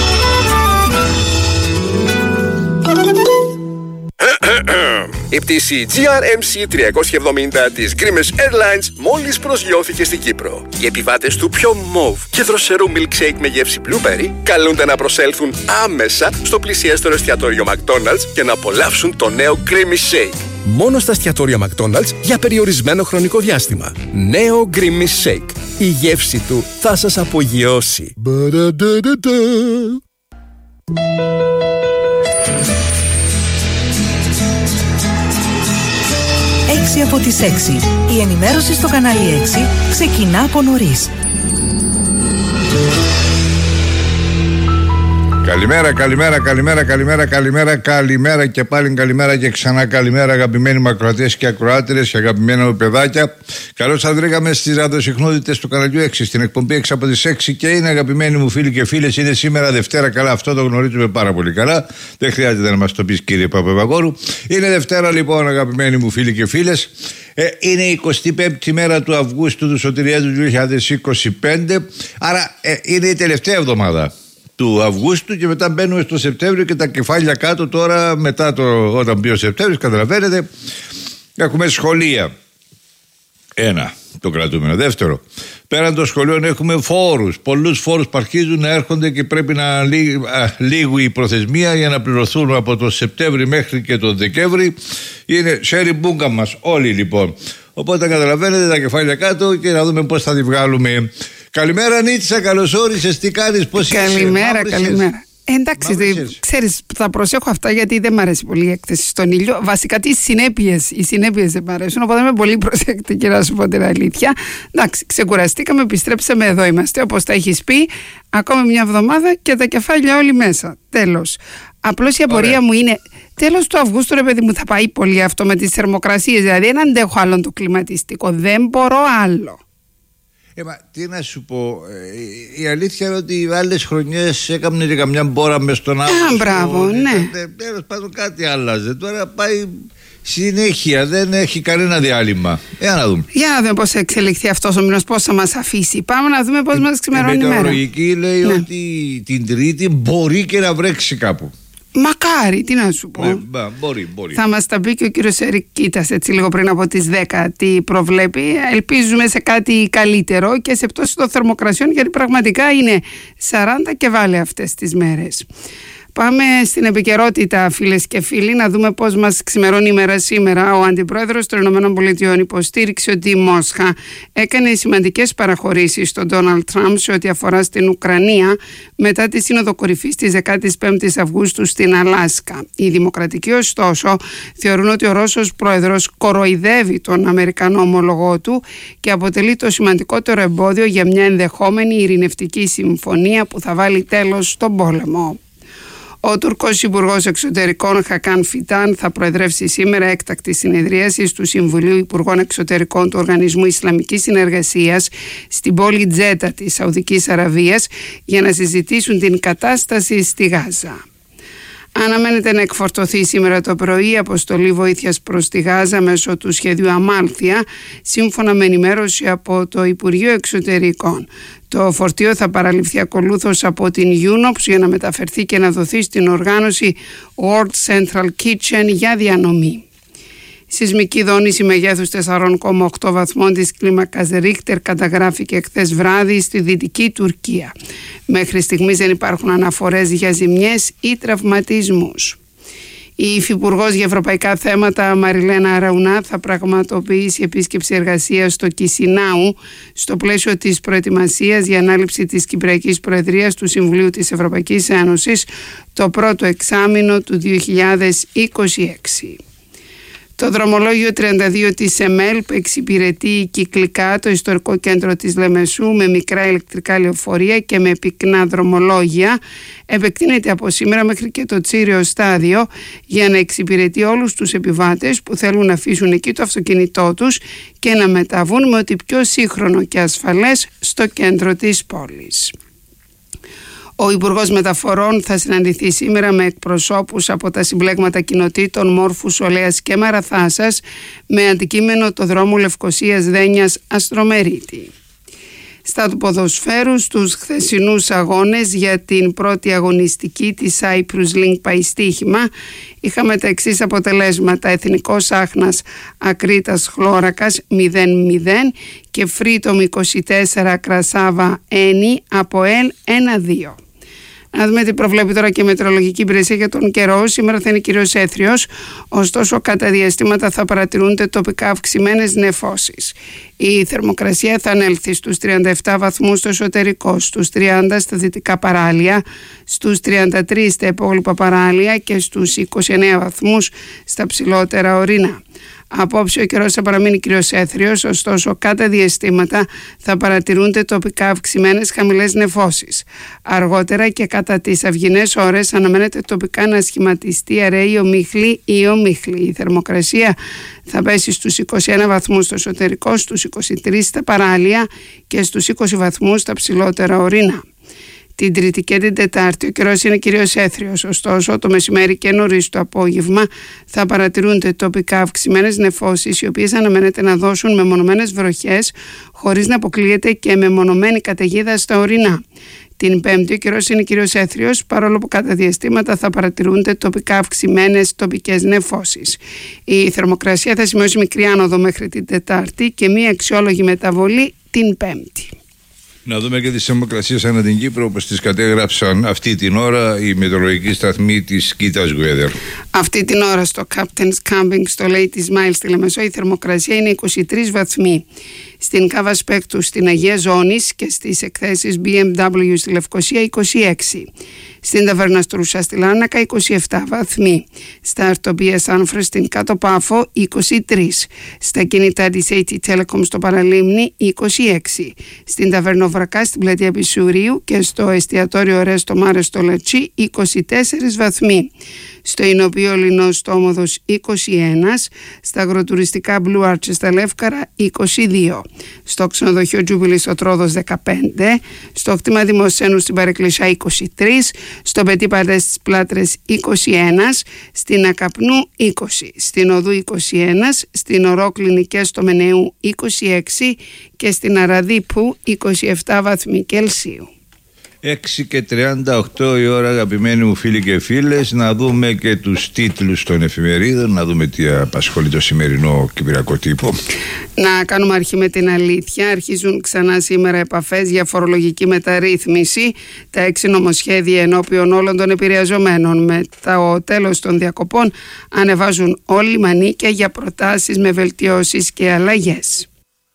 Η πτήση τζι αρ εμ σι τριακόσια εβδομήντα της Grimace Airlines μόλις προσγειώθηκε στην Κύπρο. Οι επιβάτες του πιο μοβ και δροσερού milkshake με γεύση blueberry καλούνται να προσέλθουν άμεσα στο πλησιέστερο εστιατόριο McDonald's και να απολαύσουν το νέο Grimace Shake. Μόνο στα εστιατόρια McDonald's για περιορισμένο χρονικό διάστημα. Νέο Grimace Shake. Η γεύση του θα σας απογειώσει. έξι από τις έξι. Η ενημέρωση στο κανάλι έξι ξεκινά από νωρίς. Καλημέρα, καλημέρα, καλημέρα, καλημέρα, καλημέρα, καλημέρα και πάλι καλημέρα και ξανά καλημέρα, αγαπημένοι μου ακροατές και ακροάτριες και αγαπημένα μου παιδάκια. Καλώς σας βρήκαμε στις ραδιοσυχνότητες του καναλιού έξι, στην εκπομπή έξι από τις έξι και είναι αγαπημένοι μου φίλοι και φίλες. Είναι σήμερα Δευτέρα, καλά, αυτό το γνωρίζουμε πάρα πολύ καλά. Δεν χρειάζεται να μας το πεις, κύριε Παπαβαγόρου. Είναι Δευτέρα, λοιπόν, αγαπημένοι μου φίλοι και φίλες. Ε, είναι η εικοστή πέμπτη μέρα του Αυγούστου του Σωτηρία του δύο χιλιάδες είκοσι πέντε. Άρα ε, είναι η τελευταία εβδομάδα του Αυγούστου και μετά μπαίνουμε στο Σεπτέμβριο και τα κεφάλια κάτω τώρα, μετά το, όταν μπει ο Σεπτέμβριος, καταλαβαίνετε, έχουμε σχολεία. Ένα, το κρατούμενο. Δεύτερο, πέραν των σχολείων έχουμε φόρους, πολλούς φόρους που αρχίζουν να έρχονται και πρέπει να λύγει η προθεσμία για να πληρωθούν από το Σεπτέμβρη μέχρι και τον Δεκέμβρη. Είναι σέρι μπούγκα μας όλοι, λοιπόν. Οπότε καταλαβαίνετε, τα κεφάλια κάτω και να δούμε πώς θα τη βγάλουμε. Καλημέρα Νίτσα, καλώς όρισες, τι κάνεις, πώς είσαι? Καλημέρα, καλημέρα. Εντάξει, δε, ξέρεις, θα προσέχω αυτά γιατί δεν μ' αρέσει πολύ η έκθεση στον ήλιο. Βασικά τις συνέπειες, οι συνέπειες δεν μ' αρέσουν, οπότε είμαι πολύ προσεκτική να σου πω την αλήθεια. Εντάξει, ξεκουραστήκαμε, επιστρέψαμε, εδώ είμαστε, όπως τα έχεις πει, ακόμα μια εβδομάδα και τα κεφάλια όλοι μέσα. Τέλος. Απλώς η απορία Ωραία. μου είναι, τέλος του Αυγούστου, ρε παιδί μου, θα πάει πολύ αυτό με τις θερμοκρασίες, δηλαδή δεν αντέχω άλλο το κλιματιστικό, δεν μπορώ άλλο. Ε, μα, τι να σου πω, ε, η αλήθεια είναι ότι οι άλλες χρονιές έκαμε και καμιά μπόρα μες στον Αύγουστο. Α, μπράβο, ναι. Τέλος πάντων κάτι άλλαζε. Τώρα πάει συνέχεια, δεν έχει κανένα διάλειμμα. Για να δούμε. Για να δούμε πώς θα εξελιχθεί αυτός ο μήνος, πώς θα μας αφήσει. Πάμε να δούμε πώς ε, μας ξημερώνει η μέρα. Η μετεωρολογική λέει ναι. ότι την Τρίτη μπορεί και να βρέξει κάπου. Μακάρι, τι να σου πω. Ναι, μπορεί, μπορεί. Θα μας τα πει και ο κύριος Ερικ Κίτας έτσι λίγο πριν από τις δέκα τι προβλέπει. Ελπίζουμε σε κάτι καλύτερο και σε πτώση των θερμοκρασιών, γιατί πραγματικά είναι σαράντα και βάλε αυτές τις μέρες. Πάμε στην επικαιρότητα, φίλες και φίλοι, να δούμε πώς μας ξημερώνει η μέρα σήμερα. Ο Αντιπρόεδρος των ΗΠΑ υποστήριξε ότι η Μόσχα έκανε σημαντικές παραχωρήσεις στον Ντόναλντ Τραμπ σε ό,τι αφορά στην Ουκρανία μετά τη Σύνοδο Κορυφής της δεκαπέντε Αυγούστου στην Αλάσκα. Οι Δημοκρατικοί, ωστόσο, θεωρούν ότι ο Ρώσος Πρόεδρος κοροϊδεύει τον Αμερικανό ομολογό του και αποτελεί το σημαντικότερο εμπόδιο για μια ενδεχόμενη ειρηνευτική συμφωνία που θα βάλει τέλος στον πόλεμο. Ο Τουρκός Υπουργός Εξωτερικών Χακάν Φιτάν θα προεδρεύσει σήμερα έκτακτη συνεδρίαση του Συμβουλίου Υπουργών Εξωτερικών του Οργανισμού Ισλαμικής Συνεργασίας στην πόλη Τζέτα της Σαουδικής Αραβίας για να συζητήσουν την κατάσταση στη Γάζα. Αναμένεται να εκφορτωθεί σήμερα το πρωί η αποστολή βοήθειας προς τη Γάζα μέσω του σχεδίου Αμάλθια, σύμφωνα με ενημέρωση από το Υπουργείο Εξωτερικών. Το φορτίο θα παραληφθεί ακολούθως από την UNOPS για να μεταφερθεί και να δοθεί στην οργάνωση World Central Kitchen για διανομή. Σεισμική δόνηση μεγέθους τέσσερα κόμμα οκτώ βαθμών της κλίμακας Ρίχτερ καταγράφηκε χθες βράδυ στη Δυτική Τουρκία. Μέχρι στιγμής δεν υπάρχουν αναφορές για ζημιές ή τραυματισμούς. Η Υφυπουργός για Ευρωπαϊκά Θέματα Μαριλένα Ραουνά θα πραγματοποιήσει επίσκεψη εργασίας στο Κισινάου στο πλαίσιο της προετοιμασίας για ανάληψη της Κυπριακής Προεδρίας του Συμβουλίου της Ευρωπαϊκής Ένωσης το πρώτο εξάμηνο του δύο χιλιάδες είκοσι έξι. Το δρομολόγιο τριάντα δύο της ΕΜΕΛΠ εξυπηρετεί κυκλικά το ιστορικό κέντρο της Λεμεσού με μικρά ηλεκτρικά λεωφορεία και με πυκνά δρομολόγια. Επεκτείνεται από σήμερα μέχρι και το Τσίριο στάδιο για να εξυπηρετεί όλους τους επιβάτες που θέλουν να αφήσουν εκεί το αυτοκίνητό τους και να μεταβούν με ό,τι πιο σύγχρονο και ασφαλές στο κέντρο της πόλης. Ο Υπουργός Μεταφορών θα συναντηθεί σήμερα με εκπροσώπους από τα συμπλέγματα κοινοτήτων Μόρφου, Ολέας και Μαραθάσας με αντικείμενο το δρόμο Λευκωσίας Δένιας Αστρομερίτη. Στα του ποδοσφαίρου, στους χθεσινούς αγώνες για την πρώτη αγωνιστική της Cyprus Link Παϊστίχημα είχαμε τα εξής αποτελέσματα: Εθνικός Άχνας Ακρίτας Χλώρακας μηδέν μηδέν και Φρίτομ είκοσι τέσσερα Κρασάβα Ένι από ΕΛ ένα δύο. Να δούμε τι προβλέπει τώρα και η μετεωρολογική υπηρεσία για τον καιρό. Σήμερα θα είναι κυρίως έθριος, ωστόσο κατά διαστήματα θα παρατηρούνται τοπικά αυξημένες νεφώσεις. Η θερμοκρασία θα ανέλθει στους τριάντα επτά βαθμούς στο εσωτερικό, στους τριάντα στα δυτικά παράλια, στους τριάντα τρία στα υπόλοιπα παράλια και στους είκοσι εννέα βαθμούς στα ψηλότερα ορεινά. Απόψε ο καιρός θα παραμείνει κυρίως έθριος, ωστόσο κατά διαστήματα θα παρατηρούνται τοπικά αυξημένες χαμηλές νεφώσεις. Αργότερα και κατά τις αυγινές ώρες αναμένεται τοπικά να σχηματιστεί αραιή ομίχλη ή ομίχλη. Η θερμοκρασία θα πέσει στους είκοσι ένα βαθμούς στο εσωτερικό, στους είκοσι τρία στα παράλια και στους είκοσι βαθμούς στα ψηλότερα ορεινά. Την Τρίτη και την Τετάρτη ο καιρός είναι κυρίως έθριος, ωστόσο το μεσημέρι και νωρίς το απόγευμα θα παρατηρούνται τοπικά αυξημένες νεφώσεις, οι οποίες αναμένεται να δώσουν μεμονωμένες βροχές, χωρίς να αποκλείεται και μεμονωμένη καταιγίδα στα ορεινά. Την Πέμπτη ο καιρός είναι κυρίως έθριος, παρόλο που κατά διαστήματα θα παρατηρούνται τοπικά αυξημένες τοπικές νεφώσεις. Η θερμοκρασία θα σημειώσει μικρή άνοδο μέχρι την Τετάρτη και μία αξιόλογη μεταβολή την Πέμπτη. Να δούμε και τις θερμοκρασίες ανά την Κύπρο, όπως τις κατέγραψαν αυτή την ώρα οι μετεωρολογικοί σταθμοί της Κίτας Weather. Αυτή την ώρα στο Captain's Camping στο Ladies Mile στη Λεμεσό η θερμοκρασία είναι είκοσι τρεις βαθμοί. Στην Κάβα Σπέκτου στην Αγία Ζώνης και στις εκθέσεις μπι εμ ντάμπλιου στη Λευκοσία είκοσι έξι. Στην Ταβέρνα Στρούσα στη Λάρνακα είκοσι επτά βαθμοί. Στα Αρτοπία Σάνφρες στην Κάτω Πάφο είκοσι τρία. Στα κινητά της έι τι Telecom στο Παραλίμνη είκοσι έξι. Στην Ταβέρνα Βρακά στην Πλατεία Πισουρίου και στο εστιατόριο Ρέστο Μάρε στο Λατσί είκοσι τέσσερα βαθμοί. Στο Ινωπείο Λινό στο Όμοδος είκοσι ένα. Στα αγροτουριστικά Blue Arch στα Λεύκαρα είκοσι δύο. Στο ξενοδοχείο Τζούμπιλι στο Τρόδος δεκαπέντε. Στο κτήμα Δημοσένου στην Παρεκκλησιά είκοσι τρία. Στο Πετί Παντές στις Πλάτρες είκοσι ένα. Στην Ακαπνού είκοσι. Στην Οδού είκοσι ένα. Στην Ορόκλινη στο Μενεού είκοσι έξι. Και στην Αραδίπου είκοσι επτά βαθμοί Κελσίου. έξι και τριάντα οκτώ η ώρα, αγαπημένοι μου φίλοι και φίλες. Να δούμε και τους τίτλους των εφημερίδων, να δούμε τι απασχολεί το σημερινό κυπριακό τύπο. Να κάνουμε αρχή με την αλήθεια. Αρχίζουν ξανά σήμερα επαφές για φορολογική μεταρρύθμιση. Τα έξι νομοσχέδια ενώπιον όλων των επηρεαζομένων. Με το τέλος των διακοπών ανεβάζουν όλοι μανίκια για προτάσεις με βελτιώσεις και αλλαγές.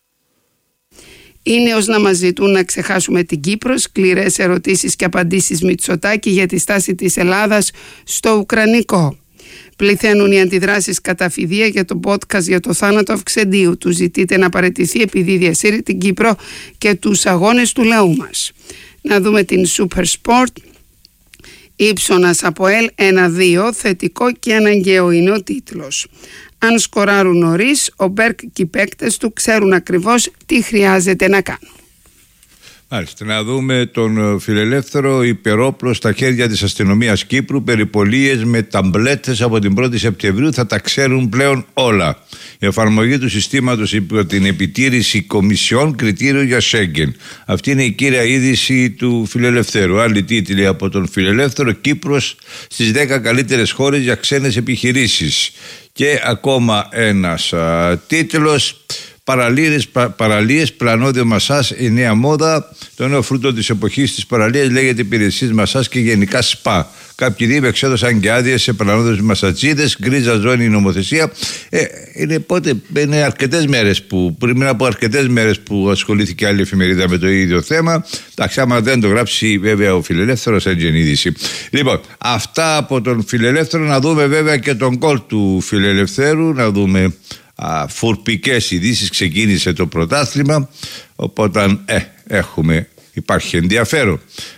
Είναι ως να μας ζητούν να ξεχάσουμε την Κύπρο, σκληρές ερωτήσεις και απαντήσεις Μητσοτάκη για τη στάση της Ελλάδας στο Ουκρανικό. Πληθαίνουν οι αντιδράσεις κατά φηδεία για το podcast για το θάνατο Αυξεντίου. Του ζητείτε να παραιτηθεί επειδή διασύρει την Κύπρο και τους αγώνες του λαού μας. Να δούμε την Super Sport. Ήψονας από ΕΛ ένα δύο, θετικό και αναγκαίο είναι ο τίτλος. Αν σκοράρουν νωρίς, ο Μπέρκ και οι παίκτες του ξέρουν ακριβώς τι χρειάζεται να κάνουν. Μάλιστα, να δούμε τον φιλελεύθερο υπερόπλο στα χέρια της αστυνομίας Κύπρου. Περιπολίες με ταμπλέτες από την πρώτη Σεπτεμβρίου θα τα ξέρουν πλέον όλα. Η εφαρμογή του συστήματος υπό την επιτήρηση κομισιών, κριτήριο για Σέγγεν. Αυτή είναι η κύρια είδηση του φιλελευθέρου. Άλλοι τίτλοι από τον φιλελεύθερο: Κύπρος στις δέκα καλύτερες χώρες για ξένες επιχειρήσεις. Και ακόμα ένας α, τίτλος: Παραλίες, πα, παραλίες, πλανόδιο μασάζ, η νέα μόδα. Το νέο φρούτο της εποχής της παραλίας λέγεται υπηρεσίες μασάζ και γενικά σπα. Κάποιοι δίβοι εξέδωσαν και άδειες σε πλανόδιους μασατζίδες, γκρίζα ζώνη η νομοθεσία. Ε, είναι πότε, είναι αρκετές μέρες που, πριν από αρκετές μέρες που ασχολήθηκε άλλη εφημερίδα με το ίδιο θέμα. Εντάξει, άμα δεν το γράψει βέβαια ο Φιλελεύθερος, έγινε είδηση. Λοιπόν, αυτά από τον Φιλελεύθερο. Να δούμε βέβαια και τον κόλ του Φιλελευθέρου, να δούμε α, φουρπικές ειδήσεις. Ξεκίνησε το πρωτάθλημα, οπότε ε, έχουμε, υπάρχει ενδιαφέρον.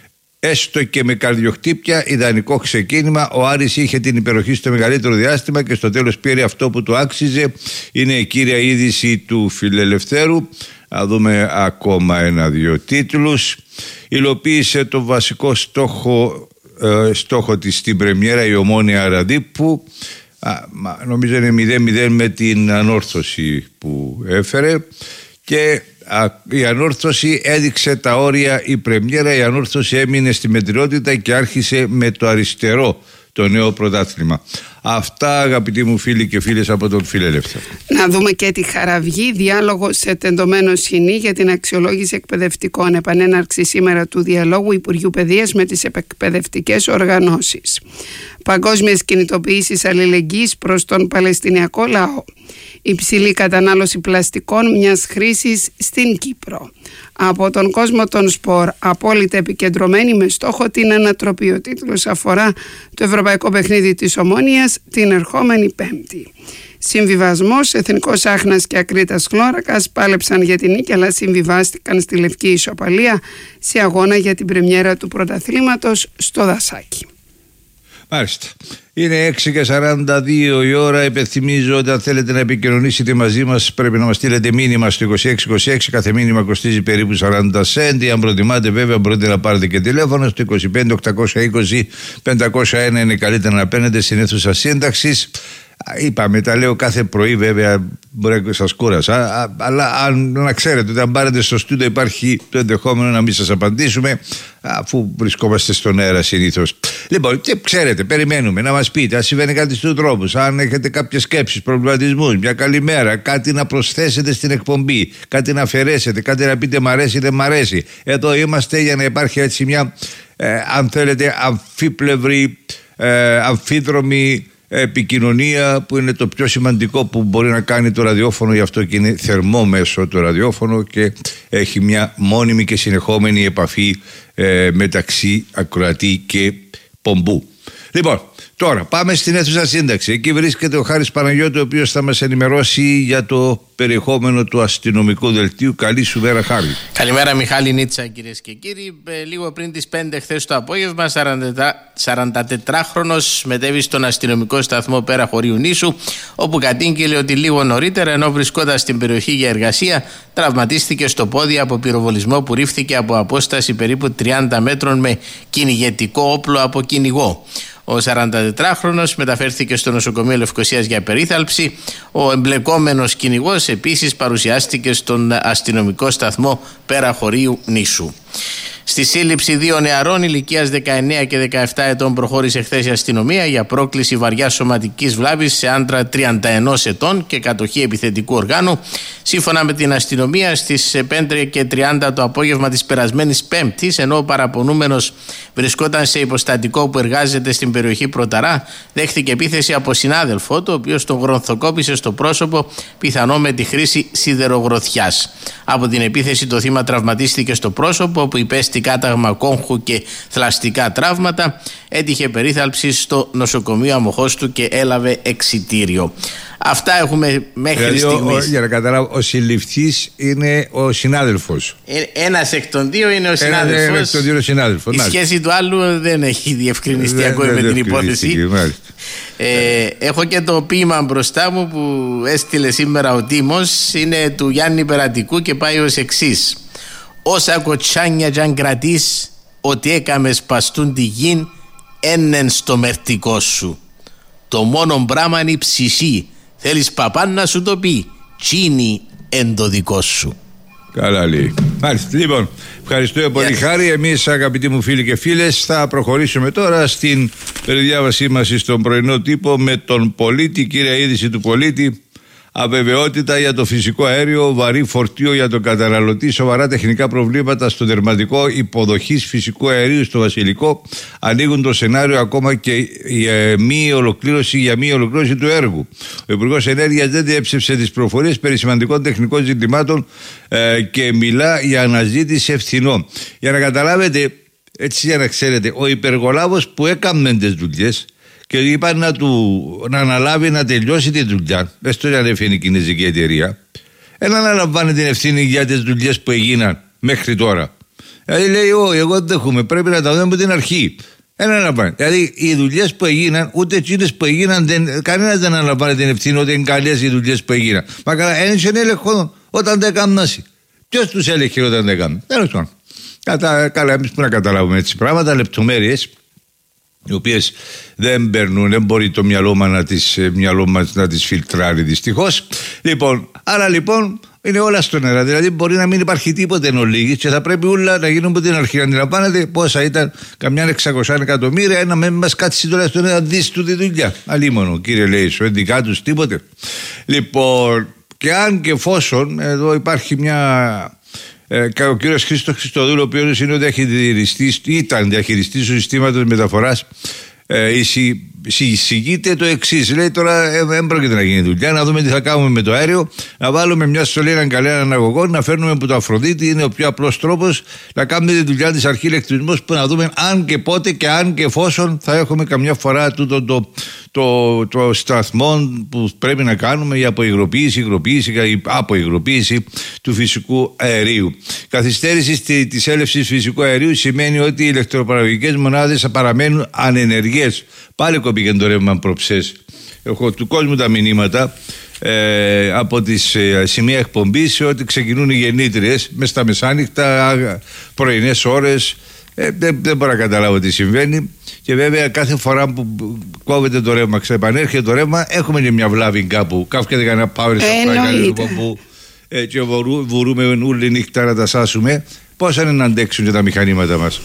Έστω και με καρδιοχτύπια, ιδανικό ξεκίνημα. Ο Άρης είχε την υπεροχή στο μεγαλύτερο διάστημα και στο τέλος πήρε αυτό που του άξιζε. Είναι η κύρια είδηση του Φιλελευθέρου. Να δούμε ακόμα ένα-δύο τίτλους. Υλοποίησε το βασικό στόχο, ε, στόχο της στην πρεμιέρα η Ομόνοια Ραδίππου. Α, νομίζω είναι μηδέν μηδέν με την ανόρθωση που έφερε. Και η ανόρθωση έδειξε τα όρια η πρεμιέρα. Η ανόρθωση έμεινε στη μετριότητα και άρχισε με το αριστερό το νέο πρωτάθλημα. Αυτά, αγαπητοί μου φίλοι και φίλες, από τον Φιλελεύθερο. Να δούμε και τη Χαραυγή. Διάλογο σε τεντωμένο σκηνή για την αξιολόγηση εκπαιδευτικών. Επανέναρξη σήμερα του διαλόγου Υπουργείου Παιδείας με τις εκπαιδευτικές οργανώσεις. Παγκόσμιες κινητοποιήσεις αλληλεγγύης προς τον Παλαιστινιακό λαό. Υψηλή κατανάλωση πλαστικών μιας χρήσης στην Κύπρο. Από τον κόσμο των σπορ, απόλυτα επικεντρωμένη με στόχο την ανατροπή. Ο τίτλος αφορά το ευρωπαϊκό παιχνίδι της Ομόνοιας την ερχόμενη Πέμπτη. Συμβιβασμός, Εθνικός Άχνας και Ακρίτας Χλώρακας πάλεψαν για την νίκη, αλλά συμβιβάστηκαν στη λευκή ισοπαλία σε αγώνα για την πρεμιέρα του πρωταθλήματος στο Δασάκι. Μάλιστα. Είναι έξι και σαράντα δύο η ώρα. Υπενθυμίζω ότι αν θέλετε να επικοινωνήσετε μαζί μας, πρέπει να μας στείλετε μήνυμα στο είκοσι έξι είκοσι έξι. Κάθε μήνυμα κοστίζει περίπου σαράντα σέντι. Αν προτιμάτε, βέβαια, μπορείτε να πάρετε και τηλέφωνο στο είκοσι πέντε οκτακόσια είκοσι πεντακόσια ένα. Είναι καλύτερα να παίρνετε στην αίθουσα σύνταξης. Είπαμε, τα λέω κάθε πρωί, βέβαια, μπορεί να σας κούρασα, αλλά αν, να ξέρετε ότι αν πάρετε στο στούντιο υπάρχει το ενδεχόμενο να μην σας απαντήσουμε, αφού βρισκόμαστε στον αέρα συνήθως. Λοιπόν, και ξέρετε, περιμένουμε να μας πείτε αν συμβαίνει κάτι στους δρόμους, αν έχετε κάποιες σκέψεις, προβληματισμούς, μια καλημέρα, κάτι να προσθέσετε στην εκπομπή, κάτι να αφαιρέσετε, κάτι να πείτε μ' αρέσει, δεν μ' αρέσει. Εδώ είμαστε για να υπάρχει έτσι μια, ε, αν θέλετε, αμφίπλευρη, ε, αμφίδρομη επικοινωνία, που είναι το πιο σημαντικό που μπορεί να κάνει το ραδιόφωνο. Γι' αυτό και είναι θερμό μέσο το ραδιόφωνο και έχει μια μόνιμη και συνεχόμενη επαφή ε, μεταξύ ακροατή και πομπού. Λοιπόν, τώρα πάμε στην αίθουσα σύνταξη. Εκεί βρίσκεται ο Χάρης Παναγιώτου, ο οποίος θα μας ενημερώσει για το περιεχόμενο του αστυνομικού δελτίου. Καλή σου μέρα, Χάρη. Καλημέρα, Μιχάλη Νίτσα, κυρίες και κύριοι. Ε, λίγο πριν τις πέντε χθες το απόγευμα, σαραντατετράχρονος μετέβη στον αστυνομικό σταθμό πέρα χωρίου Νήσου, όπου κατήγγειλε ότι λίγο νωρίτερα, ενώ βρισκόταν στην περιοχή για εργασία, τραυματίστηκε στο πόδι από πυροβολισμό που ρίφθηκε από απόσταση περίπου τριάντα μέτρων με κυνηγετικό όπλο από κυνηγό. Ο σαραντατετράχρονος μεταφέρθηκε στο νοσοκομείο Λευκωσίας για περίθαλψη. Ο εμπλεκόμενος κυνηγός επίσης παρουσιάστηκε στον αστυνομικό σταθμό πέρα χωρίου Νήσου. Στη σύλληψη δύο νεαρών ηλικίας δεκαεννέα και δεκαεπτά ετών προχώρησε χθες η αστυνομία για πρόκληση βαριάς σωματικής βλάβης σε άντρα τριάντα ενός ετών και κατοχή επιθετικού οργάνου. Σύμφωνα με την αστυνομία, στις πέντε και τριάντα το απόγευμα της περασμένης Πέμπτης, ενώ ο παραπονούμενος βρισκόταν σε υποστατικό που εργάζεται στην περιοχή Πρωταρά, δέχθηκε επίθεση από συνάδελφό του, ο οποίος τον γρονθοκόπησε στο πρόσωπο, πιθανό με τη χρήση σιδερογροθιάς. Από την επίθεση το θύμα τραυματίστηκε στο πρόσωπο, όπου υπέστη κάταγμα κόγχου και θλαστικά τραύματα. Έτυχε περίθαλψη στο νοσοκομείο Αμοχώστου και έλαβε εξιτήριο. Αυτά έχουμε μέχρι δηλαδή, στιγμής. Ο, για να καταλάβω, ο συλληφθής είναι ο συνάδελφος. Ε, ένας εκ των δύο είναι ο συνάδελφος. Ένα εκ των δύο είναι ο συνάδελφος. Η σχέση του άλλου δεν έχει διευκρινιστεί δεν, ακόμη δεν με την υπόθεση. Ε, έχω και το ποίημα μπροστά μου που έστειλε σήμερα ο Τίμος. Είναι του Γιάννη Περατικού και πάει ως εξής. Όσα κοτσάνια κι αν κρατείς, ότι έκαμε σπαστούν τη γην, ένεν στο μερτικό σου. Το μόνο πράγμα είναι η ψυχή. Θέλεις παπά να σου το πει, τσίνι εν το δικό σου. Καλά λέει. Μάλιστα. Λοιπόν, ευχαριστώ πολύ, Χάρη. Εμείς, αγαπητοί μου φίλοι και φίλες, θα προχωρήσουμε τώρα στην περιδιάβασή μας στον πρωινό τύπο με τον πολίτη, κύρια είδηση του πολίτη. αβεβαιότητα για το φυσικό αέριο, βαρύ φορτίο για τον καταναλωτή, σοβαρά τεχνικά προβλήματα στο δερματικό υποδοχής φυσικού αερίου στο Βασιλικό, ανοίγουν το σενάριο ακόμα και για μη ολοκλήρωση, για μη ολοκλήρωση του έργου. Ο Υπουργός Ενέργειας δεν διέψευσε τις προφορίες περί σημαντικών τεχνικών ζητημάτων ε, και μιλά για αναζήτηση ευθυνών. Για να καταλάβετε, έτσι για να ξέρετε, ο υπεργολάβος που έκαμε τις δουλειές και είπαν να του να αναλάβει να τελειώσει τη δουλειά, έστω για να έφυγε η κινέζικη εταιρεία, δεν αναλαμβάνει την ευθύνη για τις δουλειές που έγιναν μέχρι τώρα. Δηλαδή λέει, Ω, εγώ δεν δέχομαι, πρέπει να τα δούμε από την αρχή. Δεν αναλαμβάνει. Δηλαδή οι δουλειές που έγιναν, ούτε εκείνες που έγιναν, δεν, κανένας δεν αναλαμβάνει την ευθύνη ότι είναι καλές οι δουλειές που έγιναν. Μα καλά, ένιξε έλεγχο όταν δεν έκαναν. Ποιος τους έλεγχε όταν δεν έκαναν? Τέλος πάντων. Κατα, καλά, εμείς που να καταλάβουμε έτσι πράγματα, λεπτομέρειες, οι οποίες δεν παίρνουν, δεν μπορεί το μυαλό μας να τις, μυαλό μας να τις φιλτράρει δυστυχώς. Λοιπόν, άρα λοιπόν είναι όλα στο νερά. Δηλαδή μπορεί να μην υπάρχει τίποτε εν ολίγης και θα πρέπει όλα να γίνουν από την αρχή. Αντιλαμβάνετε πόσα ήταν, καμιά εξακόσια εκατομμύρια, ένα με μας κάτσει τουλάχιστον ένα δις του τη δουλειά. Αλίμονο, κύριε λέει, σου ενδικά τους τίποτε. Λοιπόν, και αν και εφόσον εδώ υπάρχει μια. Ε, ο κύριος Χρήστος Χριστοδούλου, ο οποίος είναι ο διαχειριστής, ήταν διαχειριστής του συστήματος μεταφοράς, ε, εισηγείται το εξής. Λέει τώρα δεν ε, πρόκειται να γίνει δουλειά, να δούμε τι θα κάνουμε με το αέριο, να βάλουμε μια στολή, έναν καλέ αναγωγό, να φέρνουμε από το Αφροδίτη, είναι ο πιο απλός τρόπος να κάνουμε τη δουλειά της αρχή ηλεκτρισμός, που να δούμε αν και πότε και αν και εφόσον θα έχουμε καμιά φορά τούτο το, το, το, το σταθμό που πρέπει να κάνουμε για αποϊγροποίηση, υγροποίηση ή αποϊγροποίηση του φυσικού αερίου. Καθυστέρηση της έλευσης φυσικού αερίου σημαίνει ότι οι ηλεκτροπαραγωγικές μονάδες θα παραμένουν ανενεργές. Πάλι κοπήκαν το ρεύμα προψές. Έχω του κόσμου τα μηνύματα ε, από τις ε, σημεία εκπομπής ότι ξεκινούν οι γεννήτριες μες στα μεσάνυχτα, πρωινές ώρες. Ε, δεν, δεν μπορώ να καταλάβω τι συμβαίνει. Και βέβαια κάθε φορά που κόβεται το ρεύμα, ξεπανέρχεται το ρεύμα, έχουμε και μια βλάβη κάπου. Κάφκεται κανένα power supply που ε, και βουρού, βουρούμε όλη νύχτα να τα σάσουμε. Πώς είναι να αντέξουν και τα μηχανήματα μας.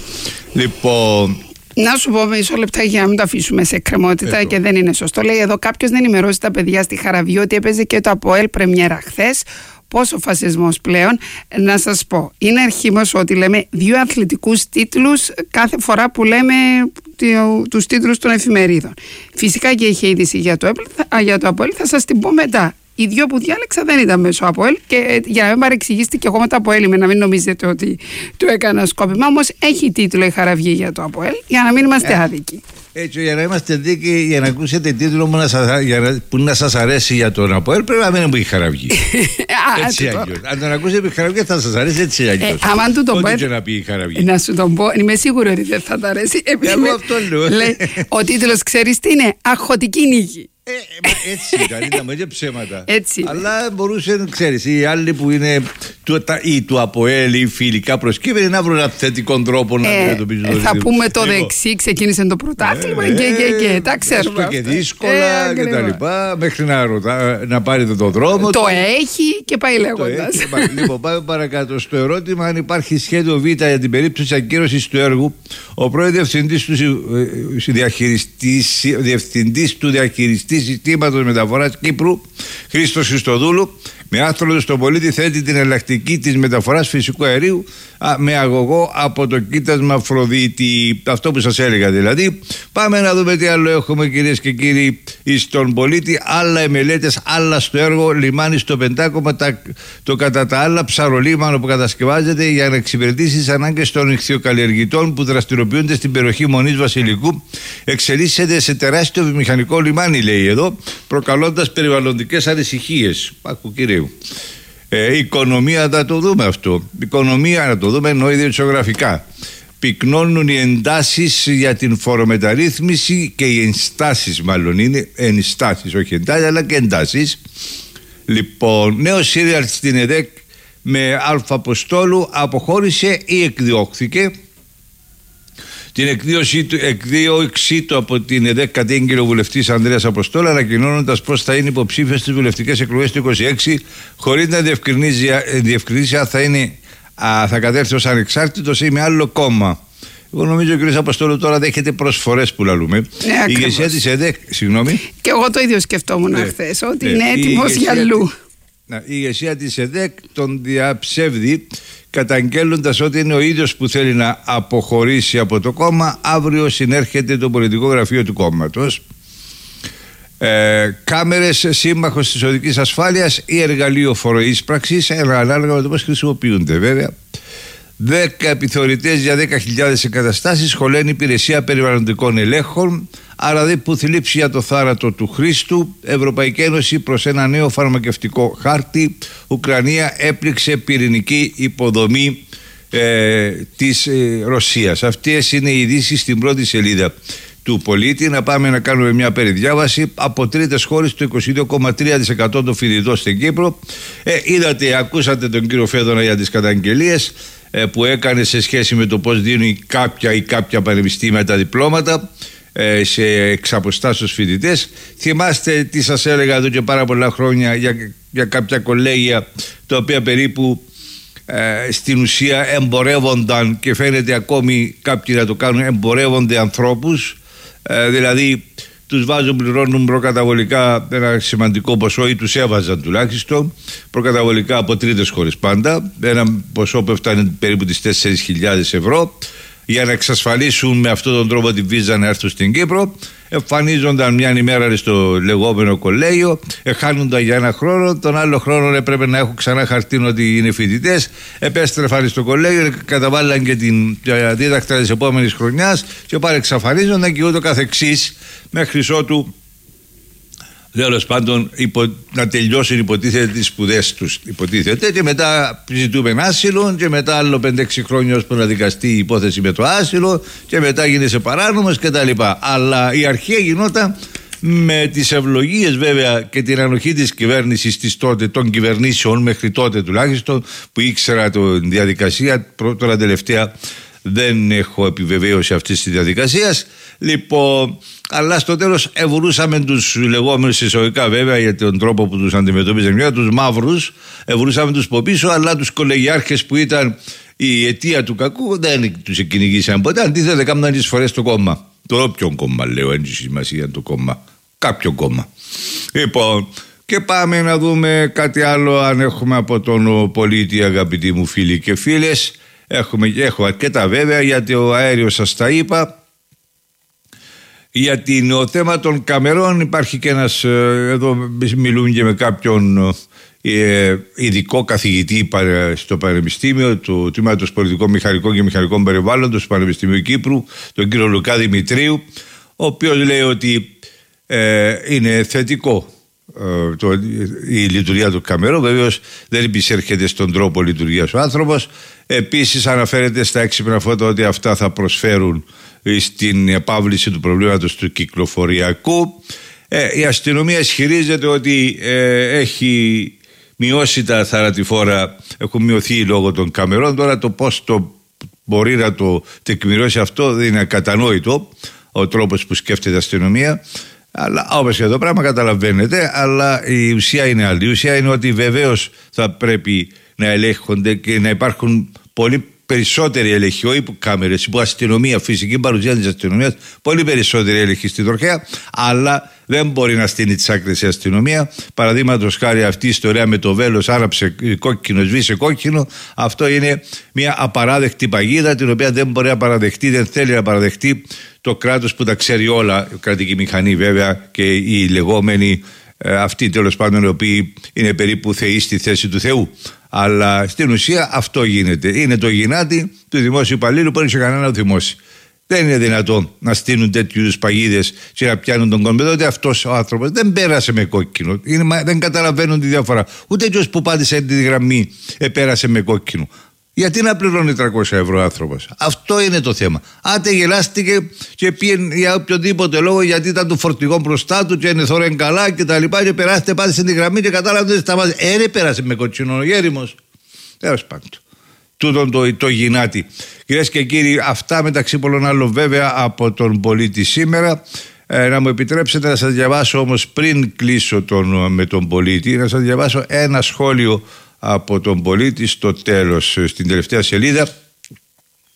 Λοιπόν. Να σου πω μισό λεπτά για να μην το αφήσουμε σε κρεμότητα. Εδώ. Και δεν είναι σωστό. Λέει εδώ κάποιος δεν ενημερώσει τα παιδιά στη Χαραβιού ότι έπαιζε και το ΑΠΟΕΛ πρεμιέρα χθες. Πόσο φασισμός πλέον. Να σας πω, είναι αρχήμος ότι λέμε δύο αθλητικούς τίτλους κάθε φορά που λέμε τους τίτλους των εφημερίδων. Φυσικά και είχε είδηση για το, για το ΑΠΟΕΛ, θα σας την πω μετά. Οι δυο που διάλεξα δεν ήταν μέσω ΑΠΟΕΛ και για να μην παρεξηγήσετε και εγώ με το ΑΠΟΕΛ είμαι, να μην νομίζετε ότι το έκανα σκόπιμα, όμως έχει τίτλο η Χαραυγή για το ΑΠΟΕΛ για να μην είμαστε ε, άδικοι. Έτσι, για να είμαστε δίκαιοι, για να ακούσετε τίτλο που να σας, για να, που να σας αρέσει για τον ΑΠΟΕΛ, πρέπει να μην είναι η Χαραυγή. Έτσι αλλιώς. Αν τον ακούσετε η Χαραυγή θα σας αρέσει έτσι αλλιώς. Ε, άμα του τον πω, να πει η Χαραυγή. Να σου τον πω, είμαι σίγουρη ότι δεν θα τα αρέσει. Εγώ αυτό λέω. Λέει, ο τίτλος ξέρεις τι είναι? Αχωτική νίκη. Ε, έτσι ήταν, ήταν και ψέματα. Έτσι. Αλλά μπορούσε, ξέρεις, οι άλλοι που είναι του, τα, ή του ΑΠΟΕΛ ή φιλικά προσκύβεροι να βρουν ένα θετικό τρόπο να ε, αντιμετωπίζουν το θα πούμε το δεξί, ξεκίνησε το πρωτάθλημα ε, και, και, και τα ξέρουμε. Και δύσκολα ε, και τα λοιπά, μέχρι να, ρωτά, να πάρει το δρόμο. Το του. έχει και πάει λέγοντας. Λοιπόν, πάμε παρακάτω. Στο ερώτημα αν υπάρχει σχέδιο Β για την περίπτωση ακύρωσης του έργου, ο πρώην διευθυντής του διευθυντής του διαχειριστή Συστήματος Μεταφοράς Κύπρου, Χρήστος Χριστοδούλου, με άρθρο στον πολίτη θέτει την εναλλακτική της μεταφοράς φυσικού αερίου α, με αγωγό από το κοίτασμα Αφροδίτη. Αυτό που σας έλεγα δηλαδή. Πάμε να δούμε τι άλλο έχουμε, κυρίες και κύριοι, στον πολίτη. Άλλα μελέτες, άλλα στο έργο λιμάνι στο Πεντάκομμα, τα, το κατά τα άλλα ψαρολίμανο που κατασκευάζεται για να εξυπηρετήσει τις ανάγκες των ηχθειοκαλλιεργητών που δραστηριοποιούνται στην περιοχή Μονής Βασιλικού. Εξελίσσεται σε τεράστιο βιομηχανικό λιμάνι, λέει εδώ, προκαλώντας περιβαλλοντικές ανησυχίες. Άκου, κύριε. Ε, οικονομία, θα το δούμε αυτό. Οικονομία, να το δούμε, εννοεί δημοσιογραφικά. Πυκνώνουν οι εντάσεις για την φορομεταρρύθμιση και οι ενστάσεις, μάλλον είναι ενστάσεις, όχι εντάσεις, αλλά και εντάσεις. Λοιπόν, νέο σύριαλ στην ΕΔΕΚ με Αλφα Αποστόλου αποχώρησε ή εκδιώχθηκε. Την εκδίωξή του, εκδίωξή του από την ΕΔΕΚ κατήγγειλε ο βουλευτής Ανδρέας Αποστόλου, ανακοινώνοντας πως θα είναι υποψήφιος στις βουλευτικές εκλογές του είκοσι έξι, χωρίς να διευκρινίσει αν θα, είναι, α, θα κατέρθει ως ανεξάρτητος ή με άλλο κόμμα. Εγώ νομίζω, κ. Αποστόλου, τώρα δέχεται προσφορές που λαλούμε. Ναι, η ηγεσία της ΕΔΕΚ, συγγνώμη. Και εγώ το ίδιο σκεφτόμουν ναι. χθες, ότι ναι. είναι έτοιμος για αλλού. Η ηγεσία της ΕΔΕΚ τον διαψεύδει, καταγγέλλοντας ότι είναι ο ίδιος που θέλει να αποχωρήσει από το κόμμα. Αύριο συνέρχεται το πολιτικό γραφείο του κόμματος. Ε, κάμερες, σύμμαχος της οδικής ασφάλειας ή εργαλείο φοροείσπραξης, ανάλογα με το πώς χρησιμοποιούνται βέβαια. δέκα επιθεωρητές για δέκα χιλιάδες εγκαταστάσεις, χωλαίνει υπηρεσία περιβαλλοντικών ελέγχων. Άρα δε που θλίψη για το θάνατο του Χρήστου. Ευρωπαϊκή Ένωση προς ένα νέο φαρμακευτικό χάρτη. Ουκρανία έπληξε πυρηνική υποδομή ε, της ε, Ρωσίας. Αυτές είναι οι ειδήσεις στην πρώτη σελίδα του Πολίτη. Να πάμε να κάνουμε μια περιδιάβαση. Από τρίτες χώρες το είκοσι δύο κόμμα τρία τοις εκατό των φοιτητών στην Κύπρο. Ε, είδατε, ακούσατε τον κύριο Φέδωνα για τις καταγγελίες ε, που έκανε σε σχέση με το πώς δίνουν κάποια ή κάποια πανεπιστήμια τα διπλώματα ε, σε εξαποστάσεως φοιτητές. Θυμάστε τι σας έλεγα εδώ και πάρα πολλά χρόνια για, για κάποια κολέγια τα οποία περίπου Ε, στην ουσία εμπορεύονταν, και φαίνεται ακόμη κάποιοι να το κάνουν, εμπορεύονται ανθρώπους, ε, δηλαδή τους βάζουν, πληρώνουν προκαταβολικά ένα σημαντικό ποσό, ή τους έβαζαν τουλάχιστον προκαταβολικά από τρίτες χώρες πάντα, ένα ποσό που έφτανε περίπου τις τέσσερις χιλιάδες ευρώ, για να εξασφαλίσουν με αυτόν τον τρόπο τη βίζα να έρθουν στην Κύπρο. Εμφανίζονταν μια ημέρα στο λεγόμενο κολέγιο, εχάνονταν για ένα χρόνο, τον άλλο χρόνο έπρεπε να έχουν ξανά χαρτίν ότι είναι φοιτητές, επέστρεφαν στο κολέγιο, καταβάλαν και την δίδακτρα της επόμενης χρονιάς και πάλι εξαφανίζονταν και ούτω καθεξής, μέχρι ότου τέλος πάντων υπο, να τελειώσουν υποτίθεται τις σπουδές τους, υποτίθεται, και μετά ζητούμε άσυλο και μετά άλλο πέντε έξι χρόνια ώσπου να δικαστεί η υπόθεση με το άσυλο και μετά γίνεσαι παράνομος κτλ. Αλλά η αρχαία γινόταν με τις ευλογίες βέβαια και την ανοχή της κυβέρνησης της τότε, των κυβερνήσεων μέχρι τότε τουλάχιστον, που ήξερα τη διαδικασία. Τώρα τελευταία δεν έχω επιβεβαίωση αυτής της διαδικασίας. Λοιπόν, αλλά στο τέλος ευουρούσαμε τους λεγόμενους εισαγωγικά βέβαια, για τον τρόπο που τους αντιμετωπίζαν μια, τους μαύρους, ευουρούσαμε τους από πίσω, αλλά τους κολεγιάρχες που ήταν η αιτία του κακού δεν τους κυνηγήσαν ποτέ. Αντίθετα, έκαναν τις φορές το κόμμα. Το όποιον κόμμα, λέω, έχει σημασία το κόμμα. Κάποιο κόμμα. Λοιπόν, και πάμε να δούμε κάτι άλλο, αν έχουμε από τον Πολίτη, αγαπητοί μου φίλοι και φίλες. Έχουμε, έχω αρκετά βέβαια, γιατί ο αέριος σας τα είπα. Για το θέμα των καμερών υπάρχει και ένας, εδώ μιλούν και με κάποιον ε, ειδικό καθηγητή στο Πανεπιστήμιο του Τμήματος Πολιτικών Μηχανικών και Μηχανικών Περιβάλλοντος του Πανεπιστημίου Κύπρου, τον κύριο Λουκά Δημητρίου, ο οποίος λέει ότι ε, είναι θετικό ε, το, η λειτουργία του καμερών. Βεβαίως δεν επισέρχεται στον τρόπο λειτουργίας ο άνθρωπος. Επίσης αναφέρεται στα έξυπνα φώτα ότι αυτά θα προσφέρουν στην επάβληση του προβλήματος του κυκλοφοριακού. Ε, η αστυνομία ισχυρίζεται ότι ε, έχει μειώσει τα θανατηφόρα, έχουν μειωθεί λόγω των καμερών. Τώρα το πώς το μπορεί να το τεκμηρώσει αυτό δεν είναι ακατανόητο, ο τρόπος που σκέφτεται η αστυνομία. Αλλά όπως και εδώ πράγμα καταλαβαίνετε, αλλά η ουσία είναι άλλη. Η ουσία είναι ότι βεβαίως θα πρέπει να ελέγχονται και να υπάρχουν πολύ περισσότεροι έλεγχοι, όχι υπό κάμερες, υπό αστυνομία, φυσική παρουσία της αστυνομίας, πολύ περισσότεροι έλεγχοι στην τροχέα, αλλά δεν μπορεί να στείνει τις άκρες η αστυνομία. Παραδείγματος χάρη αυτή η ιστορία με το βέλος, άραψε κόκκινο, σβήσε κόκκινο. Αυτό είναι μια απαράδεκτη παγίδα, την οποία δεν μπορεί να παραδεχτεί, δεν θέλει να παραδεχτεί το κράτος που τα ξέρει όλα, η κρατική μηχανή βέβαια και οι λεγόμενοι ε, αυτοί τέλος πάντων, οι οποίοι είναι περίπου θεοί στη θέση του Θεού. Αλλά στην ουσία αυτό γίνεται. Είναι το γυνάτι του δημόσιου υπαλλήλου που δεν έχει κανένα δημόσιο. Δεν είναι δυνατόν να στείλουν τέτοιου είδους παγίδες και να πιάνουν τον κόμπεδο. Ότι αυτός ο άνθρωπος δεν πέρασε με κόκκινο. Είναι, δεν καταλαβαίνουν τη διαφορά. Ούτε εκείνος που πάτησε τη γραμμή πέρασε με κόκκινο. Γιατί να πληρώνει τριακόσια ευρώ άνθρωπος? Αυτό είναι το θέμα. Άτε γελάστηκε και πήγε για οποιοδήποτε λόγο, γιατί ήταν το φορτηγό μπροστά του και είναι θόρεν καλά και τα λοιπά, και περάστε, πάτησε τη γραμμή και κατάλαβε ότι σταμάτησε. Έρε, πέρασε με κοτσινό ο γέριμος. Τέλος πάντων. Τούτον το, το γυνάτι. Κυρίες και κύριοι, αυτά μεταξύ πολλών άλλων βέβαια από τον Πολίτη σήμερα. Ε, να μου επιτρέψετε να σας διαβάσω όμως, πριν κλείσω τον, με τον Πολίτη, να σας διαβάσω ένα σχόλιο από τον Πολίτη στο τέλος, στην τελευταία σελίδα.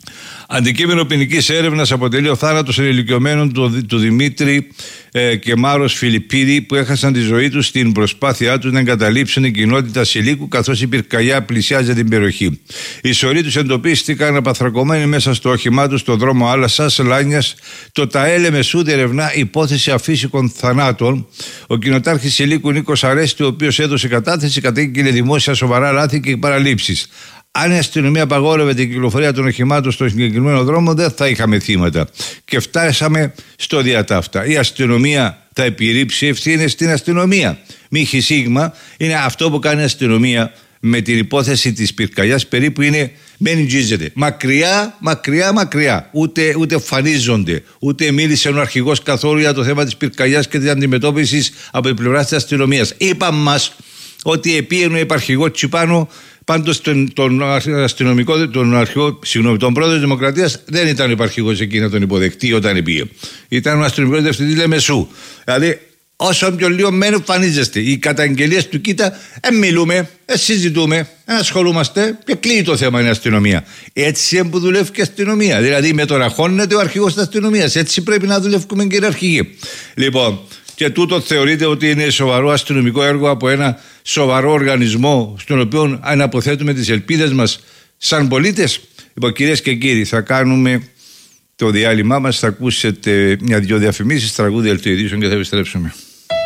Αντικείμενο ποινικής έρευνας αποτελεί ο θάνατος ενηλικιωμένων του, του Δημήτρη ε, και Μάρος Φιλιππίδη, που έχασαν τη ζωή τους στην προσπάθειά τους να εγκαταλείψουν την κοινότητα Σιλίκου, καθώς η πυρκαγιά πλησιάζει την περιοχή. Οι σωροί τους εντοπίστηκαν απαθρακωμένοι μέσα στο όχημά τους στο δρόμο Άλασσας Λάνιας. Το ΤΑΕΛ Μεσούδη ερευνά υπόθεση αφύσικων θανάτων. Ο κοινοτάρχης Σιλίκου Νίκος Αρέστη, ο οποίος έδωσε κατάθεση, κατήγγειλε δημόσια σοβαρά λάθη και παραλήψεις. Αν η αστυνομία απαγόρευε την κυκλοφορία των οχημάτων στο συγκεκριμένο δρόμο, δεν θα είχαμε θύματα. Και φτάσαμε στο διατάφτα. Η αστυνομία θα επιρρύψει ευθύνες στην αστυνομία. Μίχη Σίγμα είναι αυτό που κάνει η αστυνομία με την υπόθεση της πυρκαγιάς. Περίπου είναι μένει τζίζεται. Μακριά, μακριά, μακριά. Ούτε, ούτε εμφανίζονται. Ούτε μίλησε ο αρχηγός καθόλου για το θέμα της πυρκαγιάς και της αντιμετώπισης από την πλευρά της αστυνομίας. Είπαμε μας ότι επίενο ο υπαρχηγό Τσιπάνο. Πάντως τον, τον αστυνομικό, τον αρχηγό, συγγνώμη, τον πρόεδρο της Δημοκρατίας δεν ήταν ο υπαρχηγός εκεί να τον υποδεχτεί όταν πήγε. Ήταν ο αστυνομικός διευθυντής Λεμεσού. Δηλαδή, όσο πιο λίγο μένει, εμφανίζεστε. Οι καταγγελίες του, κοίτα, ε, μιλούμε, ε, συζητούμε, ε, ασχολούμαστε και κλείνει το θέμα η αστυνομία. Έτσι που δουλεύει και η αστυνομία. Δηλαδή, με το ραχώνεται ο αρχηγός της αστυνομίας. Έτσι πρέπει να δουλεύουμε, κύριε αρχηγοί. Λοιπόν. Και τούτο θεωρείται ότι είναι σοβαρό αστυνομικό έργο από ένα σοβαρό οργανισμό στον οποίο αναποθέτουμε τις ελπίδες μας σαν πολίτες. Λοιπόν, κυρίες και κύριοι, θα κάνουμε το διάλειμμά μας, θα ακούσετε μια-δυο διαφημίσεις, τραγούδι ελτοειδήσεων και θα επιστρέψουμε.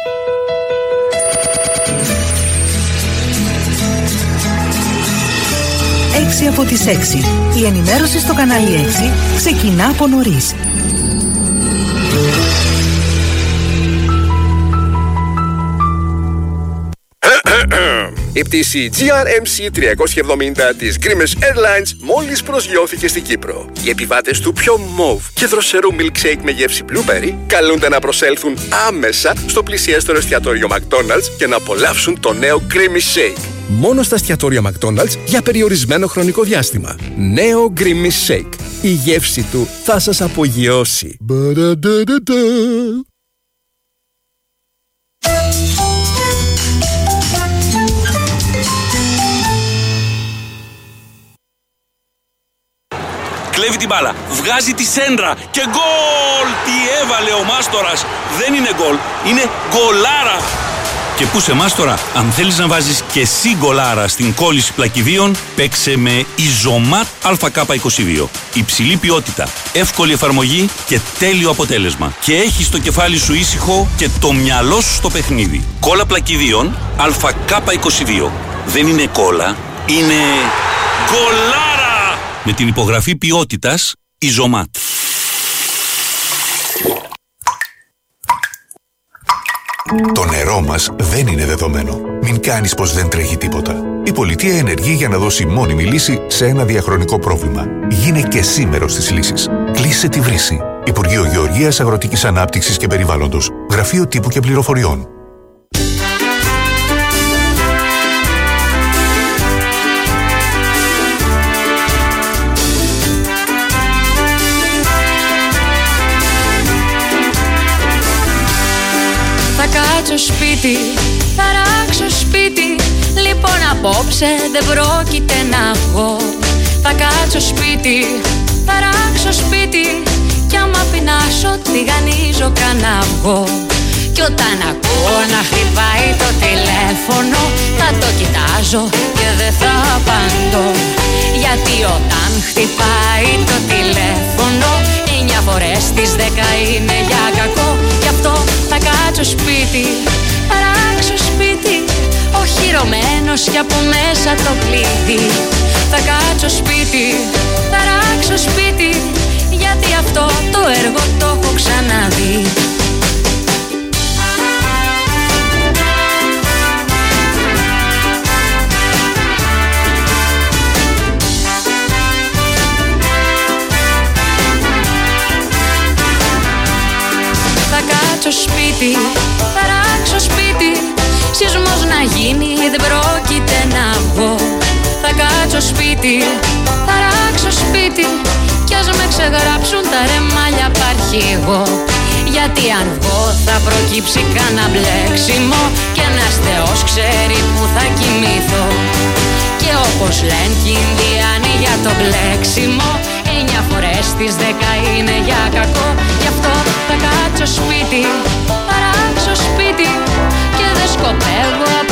έξι από τις έξι. Η ενημέρωση στο κανάλι έξι ξεκινά από νωρίς. Η πτήση τζι αρ εμ σι τριακόσια εβδομήντα της Grimes Airlines μόλις προσγειώθηκε στην Κύπρο. Οι επιβάτες του πιο μοβ και δροσερού milkshake με γεύση blueberry καλούνται να προσέλθουν άμεσα στο πλησιέστερο εστιατόριο McDonald's και να απολαύσουν το νέο Grimace Shake. Μόνο στα εστιατόρια McDonald's για περιορισμένο χρονικό διάστημα. Νέο Grimace Shake. Η γεύση του θα σας απογειώσει. Κλέβει την μπάλα, βγάζει τη σέντρα και γκολ! Τι έβαλε ο Μάστορας! Δεν είναι γκολ, είναι γκολάρα! Και πού σε Μάστορα, αν θέλεις να βάζεις και εσύ γκολάρα στην κόλληση πλακιδίων, παίξε με Ιζωμάτ Α Κ είκοσι δύο. Υψηλή ποιότητα, εύκολη εφαρμογή και τέλειο αποτέλεσμα. Και έχεις το κεφάλι σου ήσυχο και το μυαλό σου στο παιχνίδι. Κόλλα πλακιδίων Α Κ είκοσι δύο. Δεν είναι κόλλα, είναι γκολάρα! Με την υπογραφή ποιότητας Ιζωμάτ. Το νερό μας δεν είναι δεδομένο. Μην κάνεις πως δεν τρέχει τίποτα. Η πολιτεία ενεργεί για να δώσει μόνιμη λύση σε ένα διαχρονικό πρόβλημα. Γίνε και εσύ μέρος της λύσης. Κλείσε τη βρύση. Υπουργείο Γεωργίας, Αγροτικής Ανάπτυξης και Περιβάλλοντος. Γραφείο Τύπου και Πληροφοριών. κάτσω σπίτι, θα ράξω σπίτι. Λοιπόν απόψε δεν πρόκειται να βγω. Θα κάτσω σπίτι, θα ράξω σπίτι. Κι άμα πεινάσω τηγανίζω κανένα αυγό. Κι όταν ακούω να χτυπάει το τηλέφωνο, θα το κοιτάζω και δεν θα απαντώ. Γιατί όταν χτυπάει το τηλέφωνο, εννιά φορές στις δέκα είναι για κακό. Γι' αυτό θα κάτσω σπίτι, θα ράξω σπίτι, οχυρωμένος κι από μέσα το κλειδί. Θα κάτσω σπίτι, θα ράξω σπίτι, γιατί αυτό το έργο το έχω ξαναδεί. Θα κάτσω σπίτι, θα ράξω σπίτι, σεισμός να γίνει δεν πρόκειται να βγω. Θα κάτσω σπίτι, θα ράξω σπίτι, κι ας με ξεγράψουν τα ρεμάλια απαρχηγώ. Γιατί αν βγω θα προκύψει κανένα μπλέξιμο και ένας θεός ξέρει που θα κοιμηθώ. Και όπως λένε κι οι Ινδιάνοι για το μπλέξιμο, εννιά φορές και στις δέκα είναι για κακό. Γι' αυτό θα κάτσω σπίτι, θα ράξω σπίτι και δεν σκοπεύω